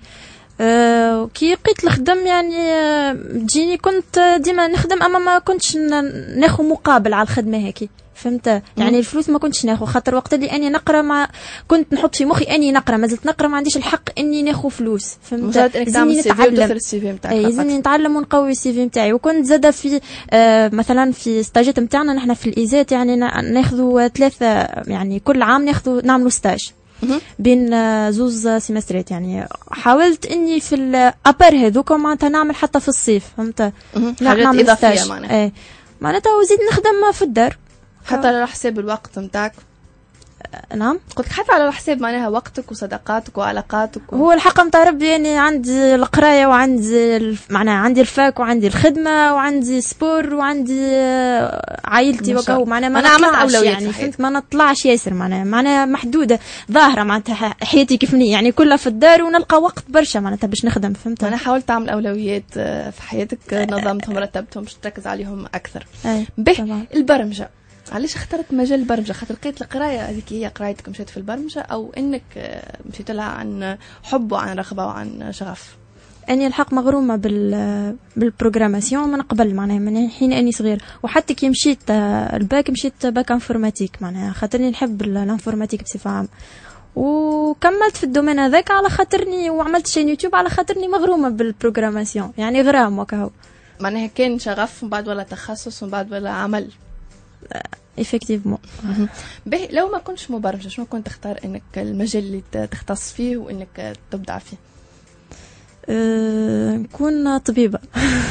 Speaker 13: أه كي لقيت الخدم يعني تجيني كنت ديما نخدم اما ما كنتش ناخذ مقابل على الخدمه هيك فهمت يعني الفلوس ما كنتش ناخذ خاطر وقت اللي اني نقرا ما كنت نحط في مخي اني نقرا ما زلت نقرا ما عنديش الحق اني ناخذ فلوس فهمت
Speaker 3: لازمني نتعلم السي في نتاعك
Speaker 13: لازمني نتعلم ونقوي السي في نتاعي وكنت زاده في آه مثلا في ستاجات نتاعنا نحن في الايزات يعني ناخذوا ثلاثه يعني كل عام ناخذوا نعملوا ستاج بين زوز سيمسترات يعني حاولت اني في الابر هذوك معناتها نعمل حتى في الصيف فهمت
Speaker 3: نعمل اضافيه معناتها
Speaker 13: ايه معناتها وزيد نخدم في الدار
Speaker 3: حتى على حساب الوقت نتاعك
Speaker 13: نعم
Speaker 3: قلت حتى على حساب معناها وقتك وصداقاتك وعلاقاتك و...
Speaker 13: هو الحق نتاع ربي يعني عندي القرايه وعندي معناها عندي الفاك وعندي الخدمه وعندي سبور وعندي عائلتي وكهو معناها ما نطلعش يعني فهمت ما نطلعش ياسر معناها معناها محدوده ظاهره معناتها حياتي كيفني يعني كلها في الدار ونلقى وقت برشا معناتها باش نخدم فهمت
Speaker 3: انا حاولت تعمل اولويات في حياتك نظمتهم رتبتهم باش تركز عليهم اكثر به البرمجه علاش اخترت مجال البرمجه خاطر لقيت القرايه هذيك هي قرايتك مشيت في البرمجه او انك مشيت لها عن حب وعن رغبه وعن شغف
Speaker 13: اني الحق مغرومه بال بالبروغراماسيون من قبل معناها من حين اني صغير وحتى كي مشيت الباك مشيت باك انفورماتيك معناها خاطرني نحب الانفورماتيك بصفه عامه وكملت في الدومين هذاك على خاطرني وعملت شي يوتيوب على خاطرني مغرومه بالبروغراماسيون يعني غرام وكهو
Speaker 3: معناها كان شغف ومن بعد ولا تخصص ومن بعد ولا عمل
Speaker 13: effectivement
Speaker 3: به لو ما كنتش مبرمجة شنو كنت تختار انك المجال اللي تختص فيه وانك تبدع فيه
Speaker 13: أه نكون طبيبة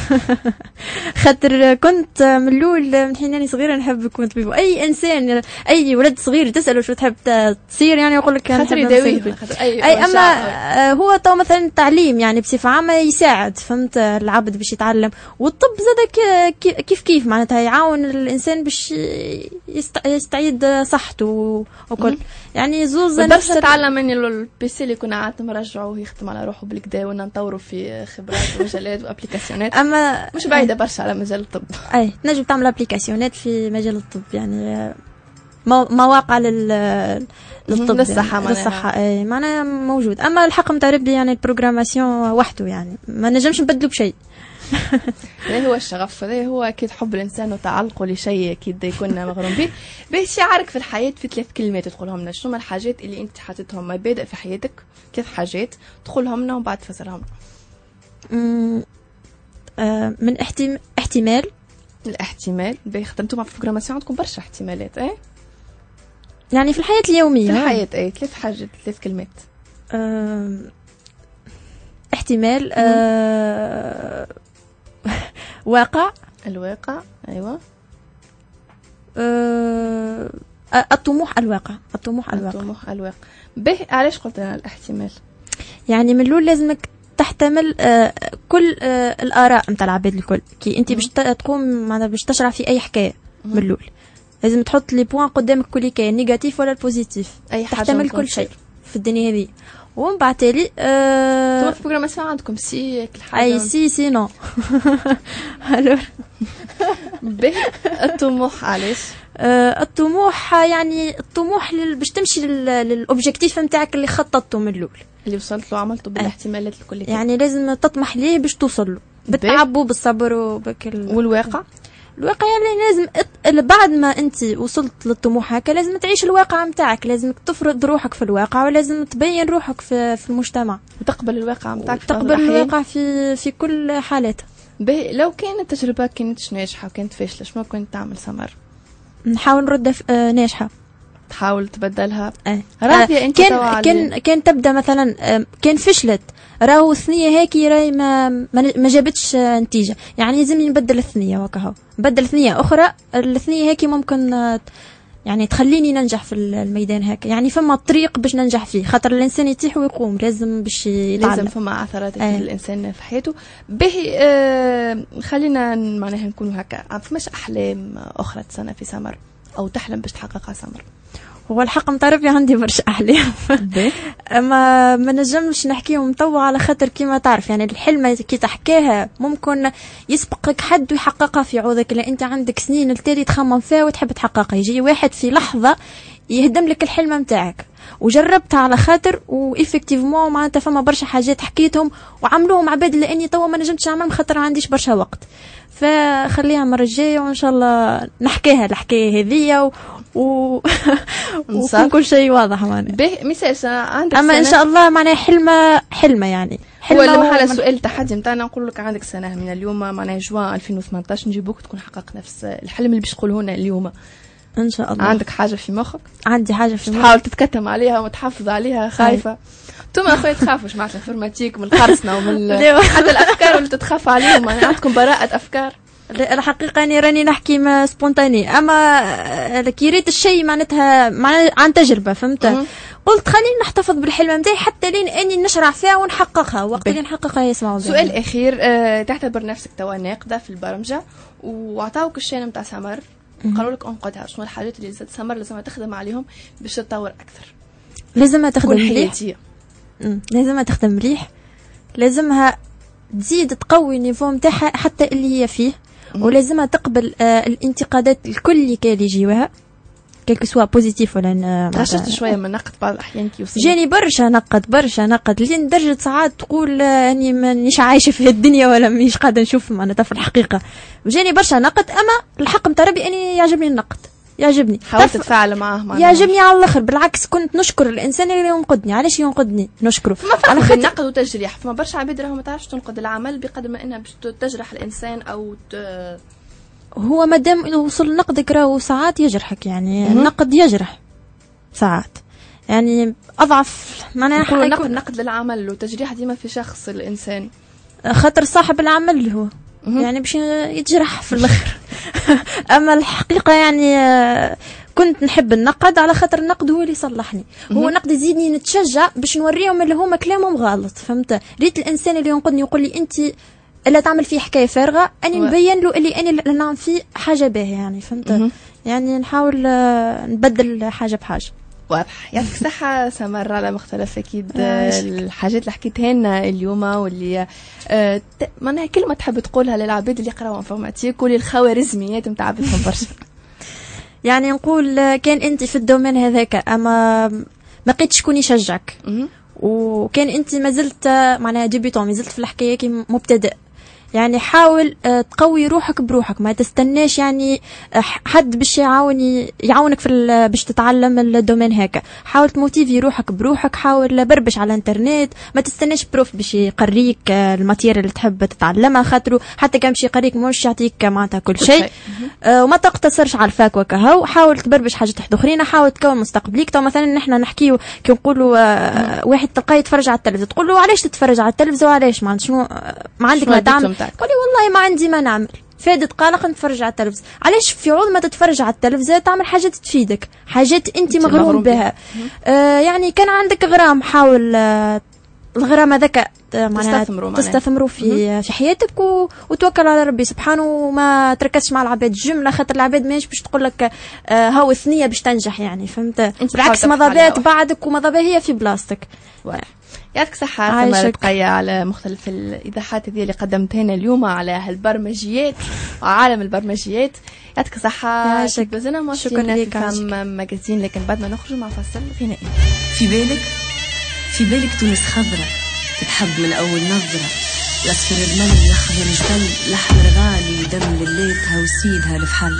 Speaker 13: خاطر كنت من الاول من حين اني صغيره نحب نكون طبيبة اي انسان اي ولد صغير تساله شو تحب تصير يعني يقول لك
Speaker 3: خاطر يداويه
Speaker 13: اي, أي اما هو تو مثلا التعليم يعني بصفه عامه يساعد فهمت العبد باش يتعلم والطب زاد كيف كيف معناتها يعاون الانسان باش يستعيد صحته وكل يعني زوز
Speaker 3: نفس نتعلم من البيسي اللي كنا عاد نرجعوه يخدم على روحه بالكدا ونطوروا في خبرات ومجالات وابليكاسيونات
Speaker 13: اما
Speaker 3: مش بعيده برشا على مجال الطب
Speaker 13: اي تنجم تعمل ابليكاسيونات في مجال الطب يعني مواقع لل للطب
Speaker 3: للصحه
Speaker 13: يعني. للصحه اي معناها موجود اما الحق نتاع ربي يعني البروغراماسيون وحده يعني ما نجمش نبدلو بشيء
Speaker 3: هذا هو الشغف، هذا هو اكيد حب الانسان وتعلقه لشيء اكيد يكون مغروم به. باش شعارك في الحياه في ثلاث كلمات تقولهم لنا، شنو الحاجات اللي انت حاطتهم مبادئ في حياتك، ثلاث حاجات تقولهم لنا ومن بعد تفسرهم.
Speaker 13: من احتم... احتمال
Speaker 3: الاحتمال. باهي خدمتوا في البروغراماسيون عندكم برشا احتمالات ايه
Speaker 13: يعني في الحياه اليوميه،
Speaker 3: في الحياه ايه ثلاث حاجات ثلاث كلمات.
Speaker 13: أه... احتمال أه... واقع.
Speaker 3: الواقع ايوه.
Speaker 13: أه... الطموح الواقع. الطموح الواقع.
Speaker 3: الطموح الواقع. باهي علاش قلت لنا الاحتمال؟
Speaker 13: يعني من الاول لازمك تحتمل آه كل آه الآراء نتاع العباد الكل. كي انت باش تقوم معناتها باش تشرع في اي حكايه من الاول لازم تحط لي بوين قدامك، كل كاين نيجاتيف ولا البوزيتيف،
Speaker 3: اي حاجه
Speaker 13: تحتمل كل شيء في الدنيا هذه. ومن بعد تالي آه
Speaker 3: تو في البروغراماسيون عندكم سي كل حاجه
Speaker 13: اي سي سي نو. الور
Speaker 3: باهي الطموح علاش؟
Speaker 13: آه الطموح يعني الطموح باش تمشي للاوبجيكتيف نتاعك اللي خططته من الاول،
Speaker 3: اللي وصلت له عملته بالاحتمالات الكل.
Speaker 13: يعني لازم تطمح ليه باش توصل له بالتعب وبالصبر وبكل.
Speaker 3: والواقع؟
Speaker 13: الواقع يعني لازم ات... بعد ما انت وصلت للطموح هكا لازم تعيش الواقع نتاعك، لازم تفرض روحك في الواقع ولازم تبين روحك في, في المجتمع
Speaker 3: وتقبل الواقع نتاعك،
Speaker 13: تقبل الواقع في في كل حالاتها.
Speaker 3: باهي لو كانت التجربه كانتش ناجحه وكانت فاشله شنو كنت تعمل سمر؟
Speaker 13: نحاول نردها ف... آه ناجحه.
Speaker 3: تحاول تبدلها.
Speaker 13: اه.
Speaker 3: راضيه انت
Speaker 13: كان كان كان تبدا مثلا كان فشلت راهو الثنيه هيك راهي ما ما جابتش نتيجه، يعني لازم نبدل الثنيه وكهو نبدل ثنيه اخرى. الثنيه هيك ممكن يعني تخليني ننجح في الميدان هكا، يعني فما طريق باش ننجح فيه، خاطر الانسان يطيح ويقوم لازم باش يتعلم.
Speaker 3: لازم فما عثرات آه. الانسان في حياته. باهي آه خلينا معناها نكونوا هكا، فماش احلام اخرى تسنى في سمر او تحلم باش تحققها سمر؟
Speaker 13: هو الحق متعرفي عندي برشا احلام اما ما نجمش نحكيهم مطوع على خاطر كيما تعرف يعني الحلمه كي تحكيها ممكن يسبقك حد ويحققها في عوضك، الا انت عندك سنين التالي تخمم فيها وتحب تحققها، يجي واحد في لحظه يهدم لك الحلمه نتاعك. وجربتها على خاطر وإفكتيفمون معناتها فما برشا حاجات حكيتهم وعملوهم عباد لاني توا ما نجمتش نعملهم خاطر ما عنديش برشا وقت، فخليها المره الجايه وان شاء الله نحكيها الحكايه هذيا و و وكل كل شيء واضح معناها.
Speaker 3: باهي مثال عندك
Speaker 13: اما ان شاء الله معناها حلمه حلمه يعني
Speaker 3: حلمة. هو اللي محل السؤال التحدي نتاعنا نقول لك عندك سنه من اليوم معناها جوان ألفين وثمانية عشر نجيبوك تكون حققت نفس الحلم اللي باش تقوله لنا اليوم
Speaker 13: ان شاء الله.
Speaker 3: عندك حاجه في مخك؟
Speaker 13: عندي حاجه في مخك
Speaker 3: تحاول تتكتم عليها وتحافظ عليها، خايفه انتم اخويا تخافوش مع الانفورماتيك من القرصنه ومن حتى الافكار اللي تتخاف عليهم، يعني عندكم براءه افكار.
Speaker 13: الحقيقة أني راني نحكي ما سبونتاني، أما كي ريت الشيء معناتها معناتها عن تجربة فهمت. قلت خليني نحتفظ بالحلمة نتاعي حتى لين أني نشرع فيها ونحققها، وقت اللي نحققها يسمعوا.
Speaker 3: سؤال أخير، أه تعتبر نفسك توا ناقدة في البرمجة وعطاوك الشان نتاع سمر قالوا لك انقدها، شنو الحاجات اللي زاد سمر لازم تخدم عليهم باش تتطور أكثر؟
Speaker 13: لازمها تخدم مليح، لازمها تخدم مليح، لازمها تزيد تقوي النيفو نتاعها حتى اللي هي فيه، ولازمها تقبل آه الانتقادات الكل اللي كان يجيوها كيك سوا بوزيتيف ولا.
Speaker 3: تعشت شويه من نقد بعض الاحيان كي يوصل
Speaker 13: جاني برشا نقد برشا نقد لين درجه ساعات تقول اني مانيش عايشه في الدنيا ولا مانيش قاعده نشوف معناتها في الحقيقه. جاني برشا نقد اما الحق نتاع ربي اني يعجبني النقد، يعجبني
Speaker 3: حاولت تتفاعل معاه
Speaker 13: يعجبني على الاخر. بالعكس كنت نشكر الانسان اللي ينقدني. علاش ينقدني؟ نشكره.
Speaker 3: على خاطر النقد وتجريح، فما برشا عباد راهم ما تعرفش تنقد العمل بقدر ما انها باش تجرح الانسان او ت...
Speaker 13: هو مادام وصل نقدك راهو ساعات يجرحك، يعني النقد يجرح ساعات، يعني اضعف معناها
Speaker 3: النقد النقد للعمل وتجريح ديما في شخص الانسان،
Speaker 13: خاطر صاحب العمل اللي هو يعني باش يتجرح في الاخر. اما الحقيقه يعني كنت نحب النقد على خاطر النقد هو اللي يصلحني، هو نقد يزيدني نتشجع باش نوريهم اللي هما كلامهم غلط فهمت. ريت الانسان اللي ينقدني يقول لي انت الا تعمل فيه حكايه فارغه اني نبين له اللي انا اللي نعمل فيه حاجه باهيه يعني فهمت. يعني نحاول نبدل حاجه بحاجه.
Speaker 3: واضح. يعطيك الصحة سمر على مختلف أكيد الحاجات اللي حكيتها لنا اليوم، واللي آه معناها كلمة تحب تقولها للعباد اللي يقراوا انفورماتيك وللخوارزميات نتاع بيتهم برشا.
Speaker 13: يعني نقول كان أنت في الدومين هذاك أما ما لقيتش شكون يشجعك، وكان أنت ما زلت معناها ديبيتون، ما زلت في الحكاية كي مبتدئ، يعني حاول تقوي روحك بروحك، ما تستناش يعني حد باش يعاوني يعاونك في باش تتعلم الدومين هكا. حاول تموتيفي روحك بروحك، حاول بربش على الانترنت، ما تستناش بروف باش يقريك الماتير اللي تحب تتعلمها، خاطرو حتى كان باش يقريك مش يعطيك معناتها كل شيء. آه وما تقتصرش على الفاك وكهو، حاول تبربش حاجات اخرين، حاول تكون مستقبليك. تو مثلا نحنا نحكيو كي نقولوا آه واحد تلقاه يتفرج على التلفزه، تقول له علاش تتفرج على التلفزه وعلاش ما شنو ما عندك ما تعمل؟ قولي والله ما عندي ما نعمل، فادت قلق نتفرج على التلفزه. علاش في عوض ما تتفرج على التلفزه تعمل حاجات تفيدك، حاجات انت مغروم بها. آه يعني كان عندك غرام، حاول آه الغرام هذاك
Speaker 3: تستثمروا
Speaker 13: تستثمروا في في حياتك و... وتوكل على ربي سبحانه، وما تركزش مع العباد جمله، خاطر العباد ماهيش باش تقول لك آه هاو الثنيه باش تنجح يعني، فهمت؟ بالعكس مضابات بعدك ومضابات هي في بلاصتك.
Speaker 3: يعطيك صحة سمر بقية على مختلف الإيضاحات هذه اللي قدمتها لنا اليوم على هالبرمجيات وعالم البرمجيات. يعطيك صحة.
Speaker 13: شكرا
Speaker 3: شكرا لك. فم ماجازين، لكن بعد ما نخرج مع فصل غنائي.
Speaker 14: في بالك في بالك تونس خضرة تتحب من أول نظرة، الأصفر الرمل الأخضر جبل، الأحمر غالي دم ليلتها وسيدها الفحل.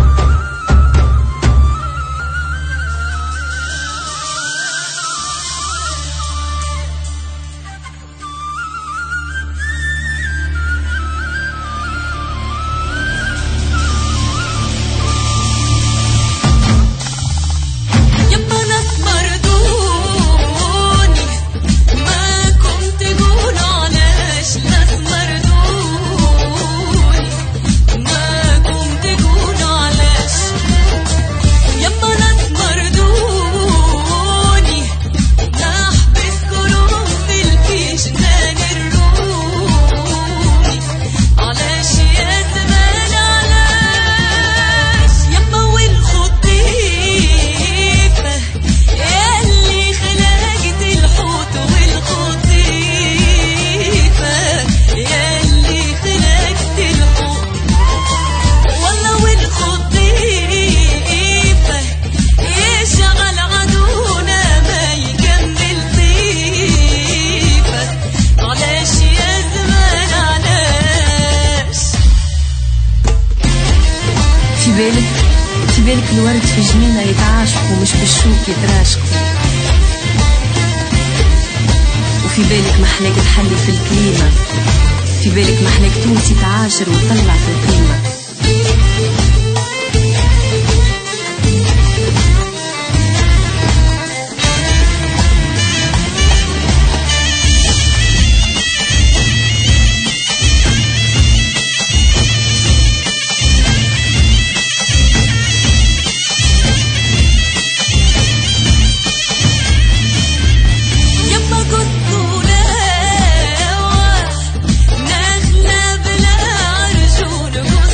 Speaker 14: الورد في جنينة يتعاشقوا مش بالشوك يتراشقوا، وفي بالك محلاك تحلي في الكليمة، في بالك محلاك تونسي تعاشر وتطلع في القيمة.
Speaker 12: نخلة بلا عرجون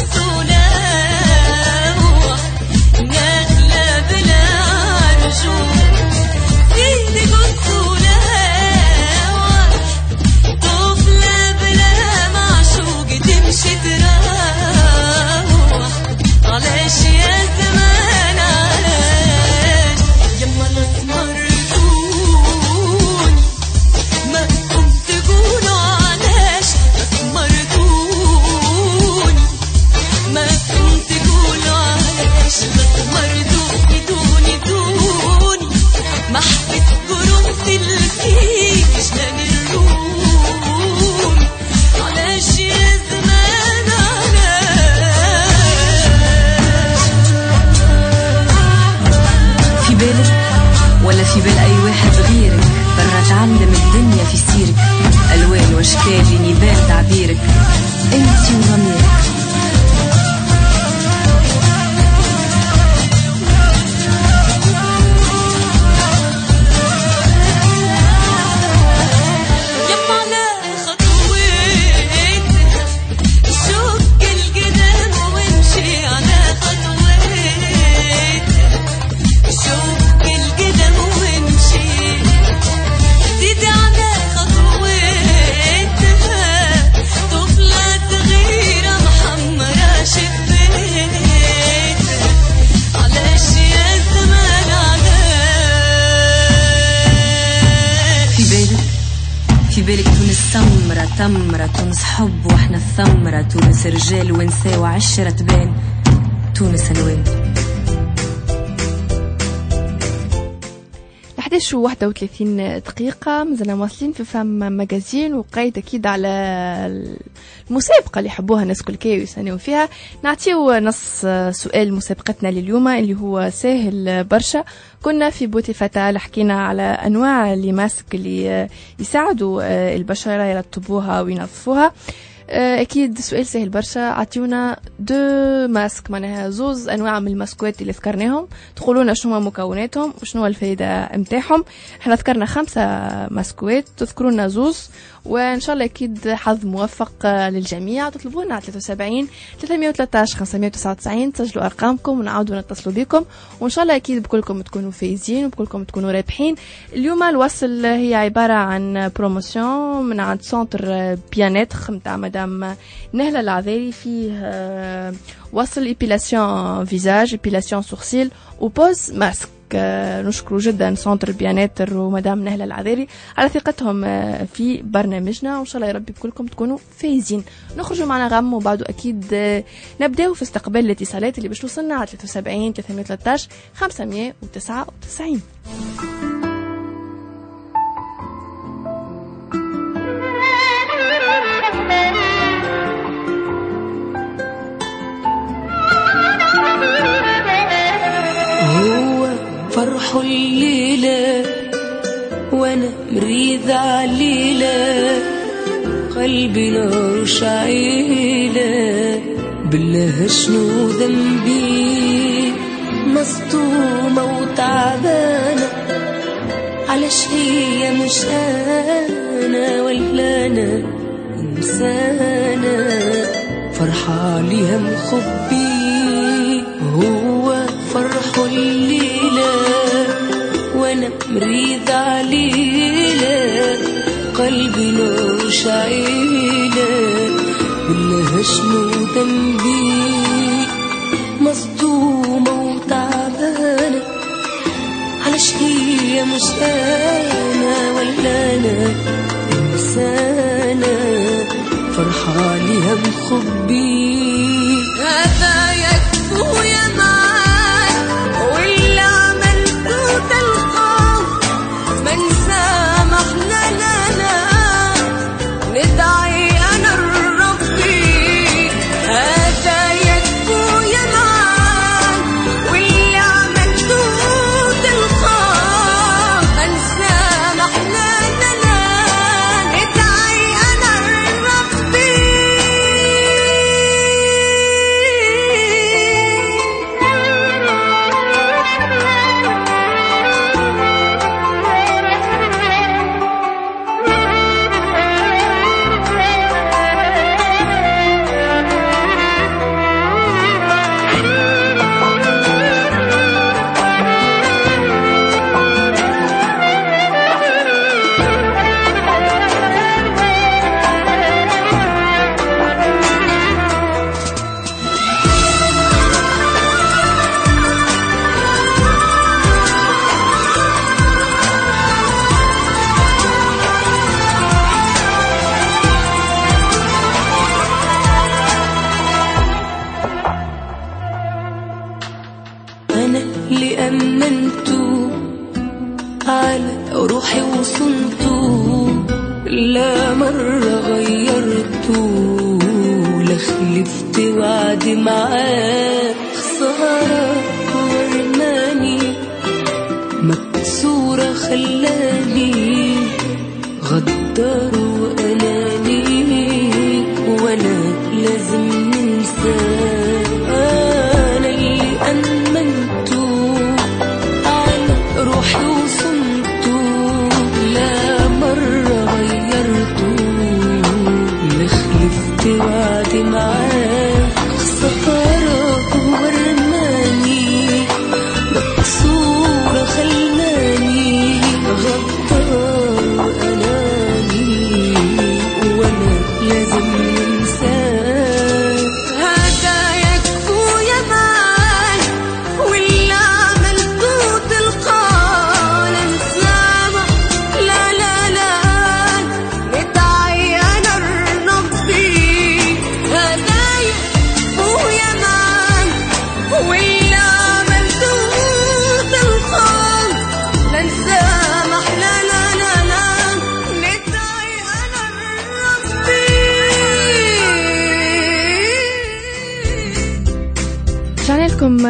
Speaker 14: سمرة تمرة تونس حب واحنا الثمرة، تونس رجال ونساء وعشرة تبان، تونس الوان.
Speaker 3: إحداش وواحدة وثلاثين دقيقة مازلنا واصلين في فم ماجازين، وقيت أكيد على المسابقة اللي يحبوها الناس كل كي ويسانيو فيها. نعطيو نص سؤال مسابقتنا لليوم اللي هو سهل برشا. كنا في بوتي فتاة حكينا على أنواع اللي ماسك اللي يساعدوا البشرة يرطبوها وينظفوها. اكيد سؤال سهل برشا. عطيونا دو ماسك، معناها زوز انواع من الماسكوات اللي ذكرناهم، تقولونا شنو هما مكوناتهم وشنو الفائده نتاعهم. احنا ذكرنا خمسه ماسكوات، تذكرونا زوز، وان شاء الله اكيد حظ موفق للجميع. تطلبونا على ثلاثة وسبعين ثلاثمية وثلاثة عشر خمسمية وتسعة وتسعين، تسجلوا ارقامكم ونعاودوا نتصلوا بكم، وان شاء الله اكيد بكلكم تكونوا فايزين وبكلكم تكونوا رابحين. اليوم الوصل هي عباره عن بروموسيون من عند سونتر بيانيتر نتاع مدام نهلة العذاري، فيه وصل ايبيلاسيون فيزاج، ايبيلاسيون سورسيل وبوز ماسك. نشكر جدا سونتر بيانيتر ومدام نهلة العذاري على ثقتهم في برنامجنا، وان شاء الله يا ربي بكلكم تكونوا فايزين. نخرجوا معنا غم وبعده اكيد نبداو في استقبال الاتصالات اللي باش توصلنا على ثلاثة وسبعين ثلاثمية وثلاثة عشر خمسمية وتسعة وتسعين.
Speaker 12: فرح الليلة وانا مريضة عليلة، قلبي نار شعيلة، بالله شنو ذنبي، مصدومة وتعبانة، علاش هي مش انا ولا انا انسانة، فرحة ليها مخبي. هو فرح الليلة وانا مريضة عليلة، قلبي نار شعيلة، بالله شنو ذنبي، مصدومة وتعبانة، علاش هي مش انا ولا انا انسانة، فرحة ليها مخبي. هذا يكفو يا خلاني غدار وأناني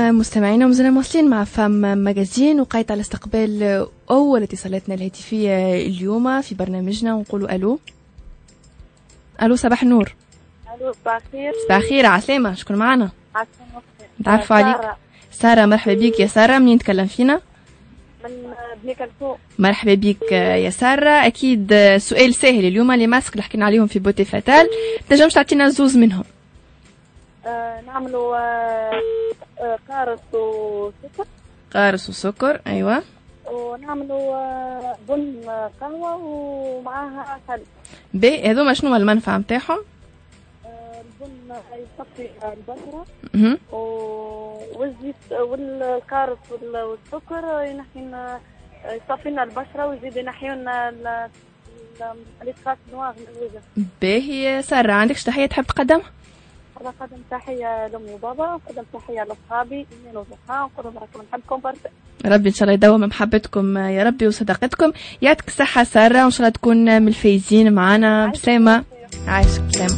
Speaker 3: مستمعينا ومازلنا مواصلين مع فام ماجازين وقايت على استقبال أول اتصالاتنا الهاتفية اليوم في برنامجنا ونقولوا ألو. ألو صباح النور.
Speaker 15: ألو صباح الخير.
Speaker 3: صباح الخير عسلامة. شكون معنا؟
Speaker 15: عسلامة.
Speaker 3: نتعرفوا عليك. سارة. مرحبا بيك يا سارة. منين تكلم فينا؟
Speaker 15: من بني كلثوم.
Speaker 3: مرحبا بيك يا سارة. أكيد سؤال سهل اليوم اللي ماسك اللي حكينا عليهم في بوتي فاتال، تنجمش تعطينا زوز منهم؟
Speaker 15: آه نعملوا آه آه قارص وسكر.
Speaker 3: قارص وسكر أيوة.
Speaker 15: ونعملوا آه بن قهوة ومعاها خل.
Speaker 3: بي هذوما شنو المنفعة متاعهم؟
Speaker 15: آه البن يصفي البشرة والزيت والقارص والسكر ينحينا يصفي لنا البشرة ويزيد ينحي لنا الإسقاط نواغ من الوجه.
Speaker 3: باهي سارة، عندكش تحية تحب تقدمها؟
Speaker 15: نقدم تحية لأمي وبابا، نقدم تحية لأصحابي اثنين وزوجها، نقدم لكم نحبكم برشا.
Speaker 3: ربي إن شاء الله يدوم محبتكم يا ربي وصداقتكم. يعطيك الصحة سارة وإن شاء الله تكون من الفايزين معنا بسلامة. عايشك سلامة.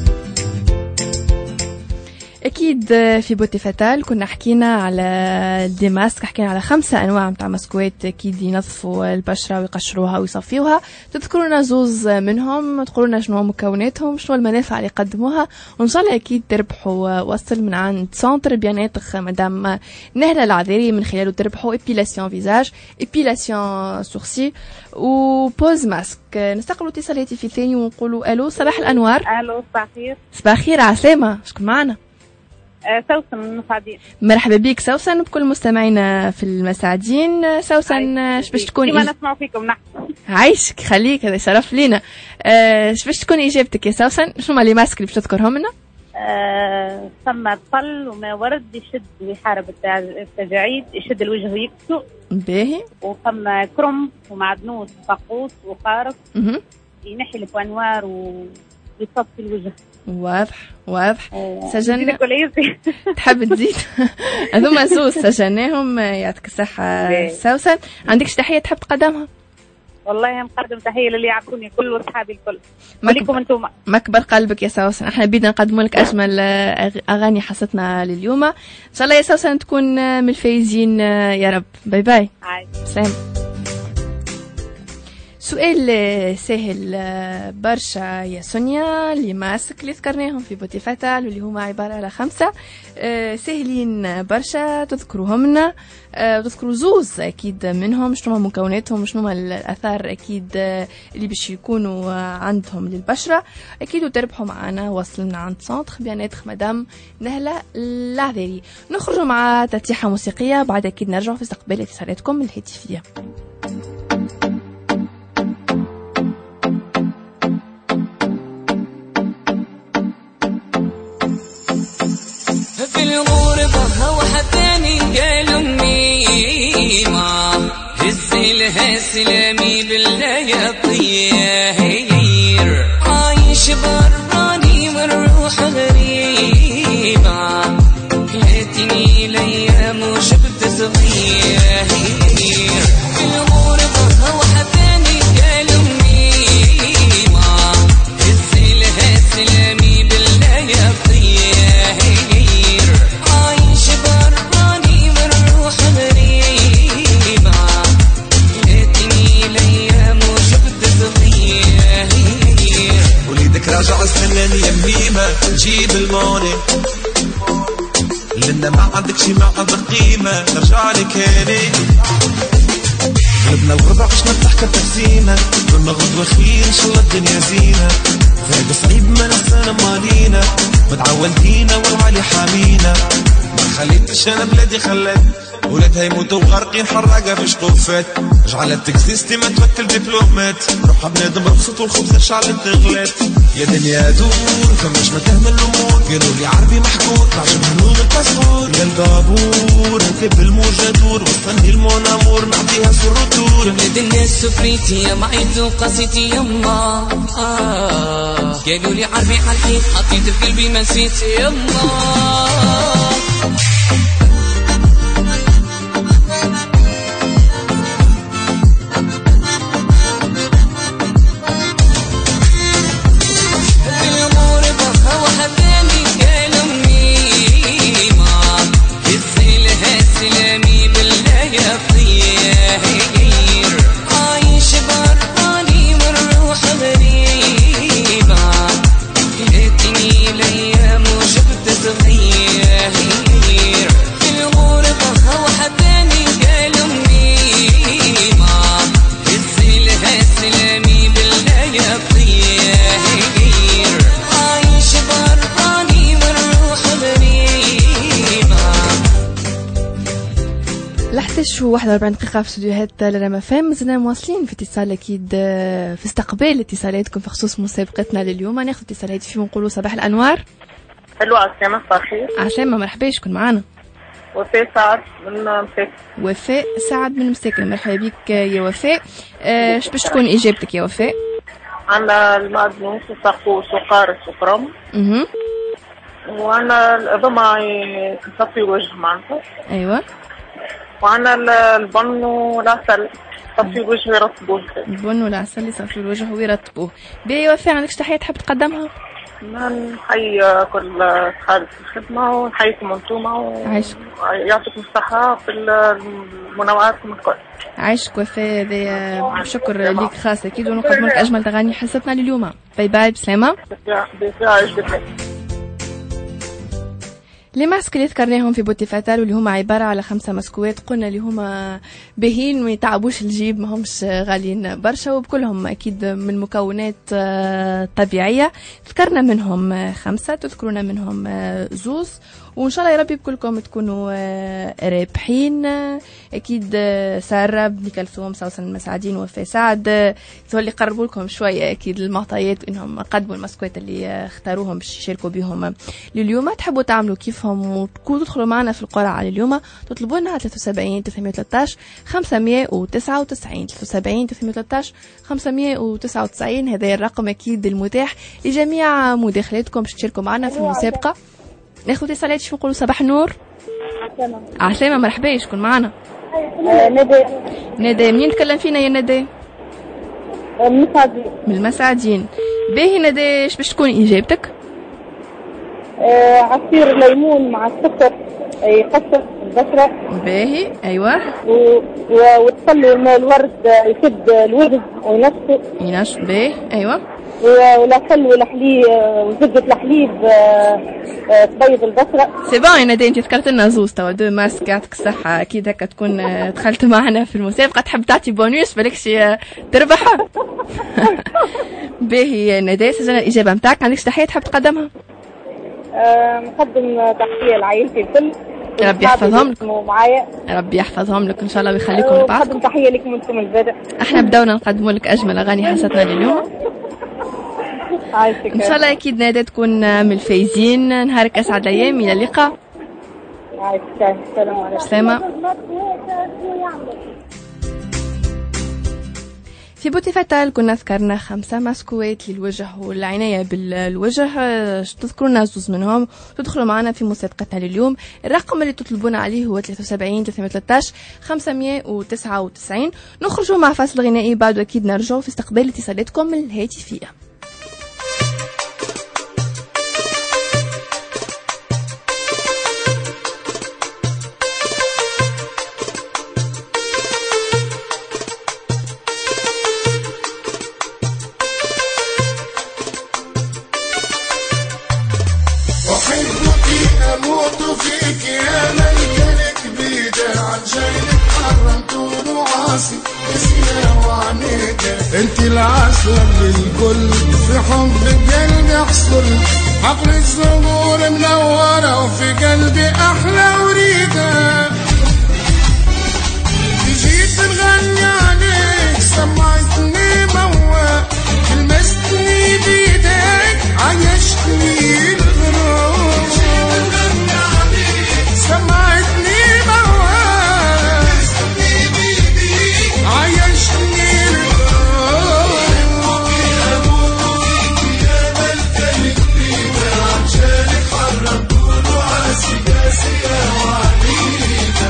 Speaker 3: أكيد في بوتي فاتال كنا حكينا على دي ماسك، حكينا على خمسة أنواع متاع ماسكوات أكيد ينظفوا البشرة ويقشروها ويصفيوها. تذكرونا زوز منهم، تقولونا شنو مكوناتهم، شنو المنافع اللي يقدموها، وإن شاء الله أكيد تربحوا وصل من عند سنتر بياناتخ مدام نهلة العذاري، من خلاله تربحوا إبيلاسيون فيزاج، إبيلاسيون سورسي وبوز ماسك. نستقبلوا اتصالاتي في ثاني ونقولوا ألو صباح الأنوار.
Speaker 15: ألو صباح الخير.
Speaker 3: صباح الخير عسلامة. شكون معنا؟
Speaker 15: سوسن من المساعدين.
Speaker 3: مرحبا بك سوسن وبكل مستمعينا في المساعدين. سوسن اش باش تكون
Speaker 15: كيما نسمعوا فيكم نحن.
Speaker 3: عايشك خليك، هذا شرف لينا. اش باش تكون اجابتك يا سوسن؟ شنو اللي ماسك اللي باش تذكرهم لنا؟
Speaker 15: آه، ثم طل وما ورد يشد ويحارب التجاعيد، يشد الوجه ويكسو.
Speaker 3: باهي.
Speaker 15: وثم كرم ومعدنوس فقوس وقارص ينحي الفوانوار ويصفي الوجه.
Speaker 3: واضح واضح.
Speaker 15: أوه.
Speaker 3: سجلنا تحب تزيد؟ هذوما زوز سجلناهم. يعطيك الصحة سوسن. عندكش تحية تحب تقدمها؟
Speaker 15: والله نقدم تحية للي يعرفوني كل واصحابي الكل وليكم انتم.
Speaker 3: مكبر قلبك يا سوسن، احنا بدنا نقدم لك اجمل اغاني حصتنا لليوم. ان شاء الله يا سوسن تكون من الفايزين يا رب. باي باي. سلام. سؤال سهل برشا يا سونيا اللي ماسك اللي ذكرناهم في بوتي فاتال واللي هما عبارة على خمسة سهلين برشا تذكروهم لنا. تذكروا زوز أكيد منهم، شنو مكوناتهم شنو الأثار أكيد اللي باش يكونوا عندهم للبشرة أكيد، وتربحوا معنا وصل من عند سنتر بياناتخ مدام نهلة العذاري. نخرجوا مع ترتيحة موسيقية بعد أكيد نرجعوا في استقبال اتصالاتكم الهاتفية.
Speaker 16: في الغربة واحد تاني قال أمي ما هزي لها سلامي بالله يا طير، عايش براني والروح غريبة، لقيتني الأيام وشبت صغير. في الغربة واحد تاني قال أمي ما هزي لها سلامي بالله يا طير،
Speaker 17: راجع السنان يميمة جيب الموني لأن ما عندك شي ما عندك قيمة، نرجع لك هاني غلبنا الغربة عشنا بتحكى تقسيمة، كنا غدوة خير إن شاء الله الدنيا زينة، فايدة صعيب ما نسانا مالينا، متعودينا والعالي حامينا، ما خليتش أنا بلادي خلات ولادها يموتوا غارقين حراقة في شقوفات، جعلت تكزيستي ما تبتل دبلومات، روحها بنادم رخصت والخبز شعلت غلات، يا دنيا دور فماش ما تهمل الأمور، قالوا لي عربي محكور تعجبهم لغة الباسبور، يا البابور نكتب الموجة دور وصلني المونامور نعطيها سر الدور،
Speaker 16: ولاد الناس سفريتي يا معيد وقصيتي يما، آه قالوا لي عربي حلحيت حطيت في قلبي ما نسيت يما. هز لها بالله طير عايش براني والروح غريبة جيتني الأيام وشفت تغير في الغربة وحباني قالوا منيمة هزلها سلامي بالله طير عايش براني والروح غريبة.
Speaker 3: لحتش واحد وأربعين دقيقة في استديوهات لرما فام. مازلنا مواصلين في اتصال أكيد في استقبال اتصالاتكم في خصوص مسابقتنا لليوم. ناخذ اتصالات فيه ونقولوا صباح الأنوار.
Speaker 15: حلوة عسلامة صاحي.
Speaker 3: عسلامة مرحبا شكون معانا؟
Speaker 15: وفاء سعد من مساكن.
Speaker 3: وفاء سعد من مساكن مرحبا بك يا وفاء. اش باش تكون إجابتك يا وفاء؟
Speaker 15: عندنا المعدنوس وساقوس وقارص وكرم.
Speaker 3: اها.
Speaker 15: وعندنا الأضمة تصفي وجه معناتها.
Speaker 3: أيوة.
Speaker 15: وعندنا البن والعسل صفي الوجه ويرطبوه.
Speaker 3: البن والعسل يصفي الوجه ويرطبوه. باهي وفاء عندكش تحية تحب تقدمها؟
Speaker 15: نحيي كل أصحاب الخدمة ونحييكم انتوما ويعطيكم الصحة في المنوعاتكم الكل.
Speaker 3: عايشك وفاء. هذا شكر ليك خاص أكيد ونقدم لك أجمل تغني حصتنا لليوم. باي باي بسلامة. لي ماسك اللي ذكرناهم في بوتي فاتال واللي هما عبارة على خمسة مسكوات قلنا اللي هما باهين ما يتعبوش الجيب ما همش غاليين برشا وبكلهم أكيد من مكونات طبيعية. ذكرنا منهم خمسة تذكرونا منهم زوز وإن شاء الله يا ربي بكلكم تكونوا رابحين. أكيد سارة بن كلثوم سوسن المساعدين وفاء سعد تولي قربوا لكم شوية أكيد المعطيات إنهم قدموا المسكوات اللي اختاروهم باش يشاركوا بهم لليوم. تحبوا تعملوا كيفهم وتكونوا تدخلوا معنا في القرعة لليوم تطلبوا لنا ثلاثة وسبعين ثلاثمية وثلاثطاش خمسمية وتسعة وتسعين ثلاثة وسبعين ثلاثمية وثلاثطاش خمسمية وتسعة وتسعين. هذا الرقم أكيد المتاح لجميع مداخلاتكم باش تشاركوا معنا في المسابقة. ناخذ اتصالات شو نقولوا صباح النور.
Speaker 15: عسلامة.
Speaker 3: عسلامة مرحبا شكون معنا؟
Speaker 15: ندى.
Speaker 3: ندى منين تكلم فينا يا ندى؟
Speaker 15: من المساعدين.
Speaker 3: من المساعدين. باهي ندى ايش باش تكون اجابتك؟
Speaker 15: آه عصير ليمون مع السكر يقصر البشرة.
Speaker 3: باهي ايوه.
Speaker 15: و... و... وتخلي الماء الورد يسد الوجه وينشط.
Speaker 3: ينشط باهي ايوه.
Speaker 15: والعسل والحليب وزبدة الحليب تبيض البشرة.
Speaker 3: سي بون يا ندى انت ذكرت لنا زوز توا دو ماسك يعطيك الصحة أكيد هكا تكون دخلت معنا في المسابقة تحب تعطي بونيس بالكش تربح. باهي يا ندى سجلنا الإجابة نتاعك عندكش تحية تحب تقدمها؟
Speaker 15: نقدم تحية لعائلتي الكل.
Speaker 3: ربي يحفظهم لك.
Speaker 15: ومعايا.
Speaker 3: ربي يحفظهم لك إن شاء الله ويخليكم لبعضكم.
Speaker 15: نقدم تحية لكم أنتم البدء.
Speaker 3: احنا بدونا نقدموا لك أجمل أغاني حصتنا لليوم. ان شاء الله اكيد نادى تكون من الفايزين. نهارك اسعد الايام الى اللقاء.
Speaker 15: السلام عليكم.
Speaker 3: سلامة. في بوتي فاتال كنا ذكرنا خمسة ماسكوات للوجه والعناية بالوجه تذكرونا زوز منهم تدخلوا معنا في مسابقتنا لليوم. الرقم اللي تطلبون عليه هو ثلاثة وسبعين ثلاثمية وثلاثطاش خمسمية وتسعة وتسعين. نخرجوا مع فاصل غنائي بعد أكيد نرجعوا في استقبال اتصالاتكم الهاتفية.
Speaker 18: انت العسل للكل في حب قلبي احصل عقل الزهور منورة وفي قلبي احلى وريدة. جيت نغني عليك سمعتني موال لمستني بيدك عيشتني الغرام. جيت نغني عليك سمعتني موال لمستني بيدك عيشتني
Speaker 19: عشانك حرم كله عاسي قاسي يا وعليك.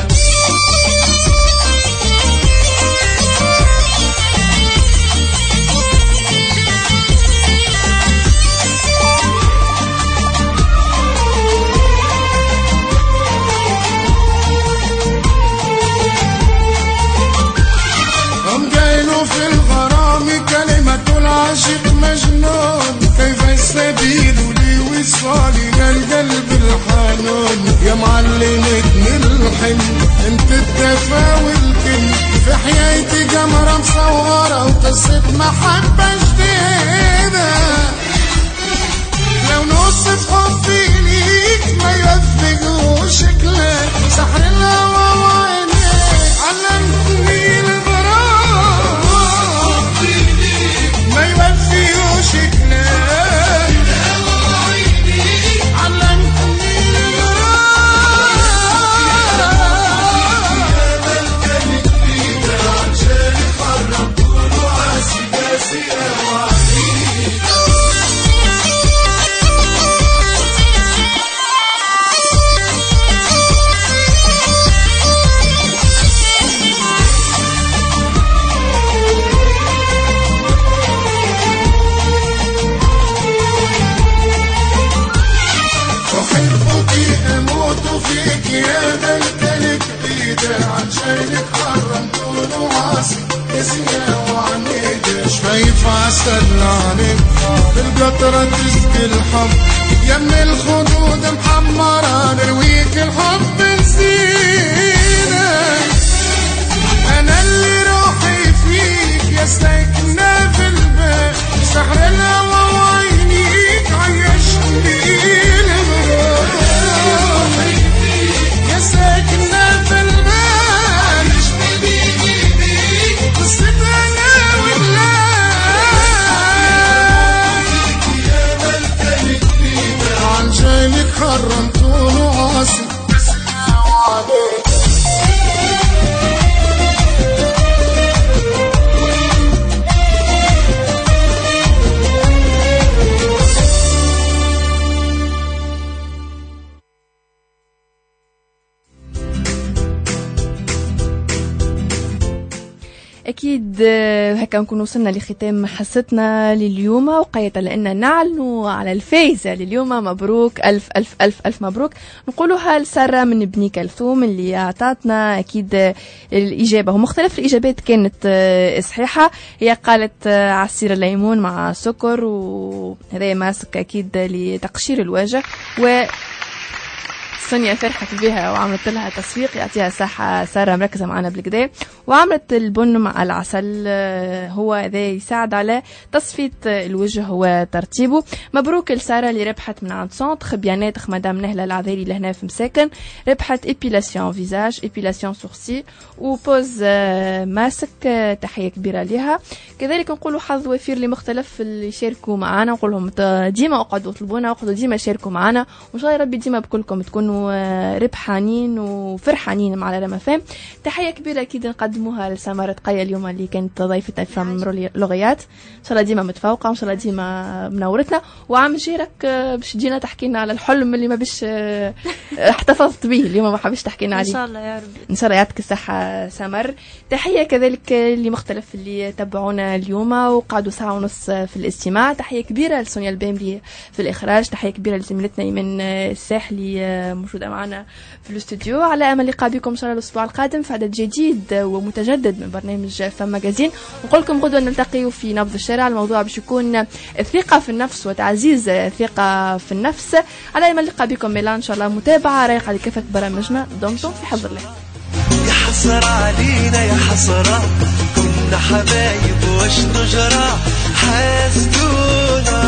Speaker 18: الحلم انت الدفا والكل في حياتي قمرة مصورة وقصة محبة جديدة لو نوصف حبي ليك ما يوفق شكلك سحر الهوى وعينيك علمتني الغرام حبي ليك ما يوفي شكلك علمتني فيك يا ذا الكلك بيده عشانك حرمت ونواسي نسينا وعنيده شفايف عسل عليك بالقطرة تسقي الحب يم الخدود محمرة نرويك الحب نسينك أنا اللي روحي فيك يا ساكنة في البيت سحر الهوى وعينيك عيشتني ساكنة في البال قصة أنا والله عن جايلك حرمت ونعاسي
Speaker 3: أكيد هكا نكون وصلنا لختام حصتنا لليوم وقيتا لأن نعلنوا على الفائزة لليوم. مبروك ألف ألف ألف ألف مبروك نقولوها لسارة من بني كلثوم اللي أعطتنا أكيد الإجابة ومختلف الإجابات كانت صحيحة. هي قالت عصير الليمون مع سكر وهذا ماسك أكيد لتقشير الوجه و سونيا فرحت بها وعملت لها تسويق يعطيها صحة. سارة مركزة معنا بالكدا وعملت البن مع العسل هو ذا يساعد على تصفية الوجه وترتيبه. مبروك لسارة اللي ربحت من عند سونتر بيانات مدام نهلة العذيري لهنا في مساكن. ربحت إبيلاسيون فيزاج إبيلاسيون سورسي وبوز ماسك تحية كبيرة لها. كذلك نقولوا حظ وفير لمختلف اللي يشاركوا معنا نقولهم ديما اقعدوا اطلبونا واقعدوا ديما شاركوا معنا وإن شاء الله ربي ديما بكلكم تكونوا ربحانين وفرحانين مع ريم اف ام. تحيه كبيره اكيد نقدموها لسمارة قيا اليوم اللي كانت ضيفتنا في لغيات. ان شاء الله ديما متفوقه وان شاء الله ديما منورتنا. وعام جيرك باش تجينا تحكي لنا على الحلم اللي ما بش احتفظت به اليوم ما حبش تحكي لنا عليه.
Speaker 13: ان شاء الله يا رب.
Speaker 3: ان شاء الله يعطيك الصحه سمر. تحيه كذلك لمختلف اللي تابعونا اليوم وقعدوا ساعه ونص في الاستماع. تحيه كبيره لسونيا البامري في الاخراج. تحيه كبيره لزميلتنا ايمن الساحلي موجودة معنا في الاستوديو. على أمل لقاء بكم إن شاء الله الأسبوع القادم في عدد جديد ومتجدد من برنامج فم ماجازين. نقول لكم غدوة نلتقي في نبض الشارع. الموضوع باش يكون الثقة في النفس وتعزيز الثقة في النفس. على أمل لقاء بكم ميلان إن شاء الله متابعة رايقة لكافة برامجنا. دمتم في حفظ الله.
Speaker 17: يا حسرة علينا يا حسرة كنا حبايب واش نجرى حاسدونا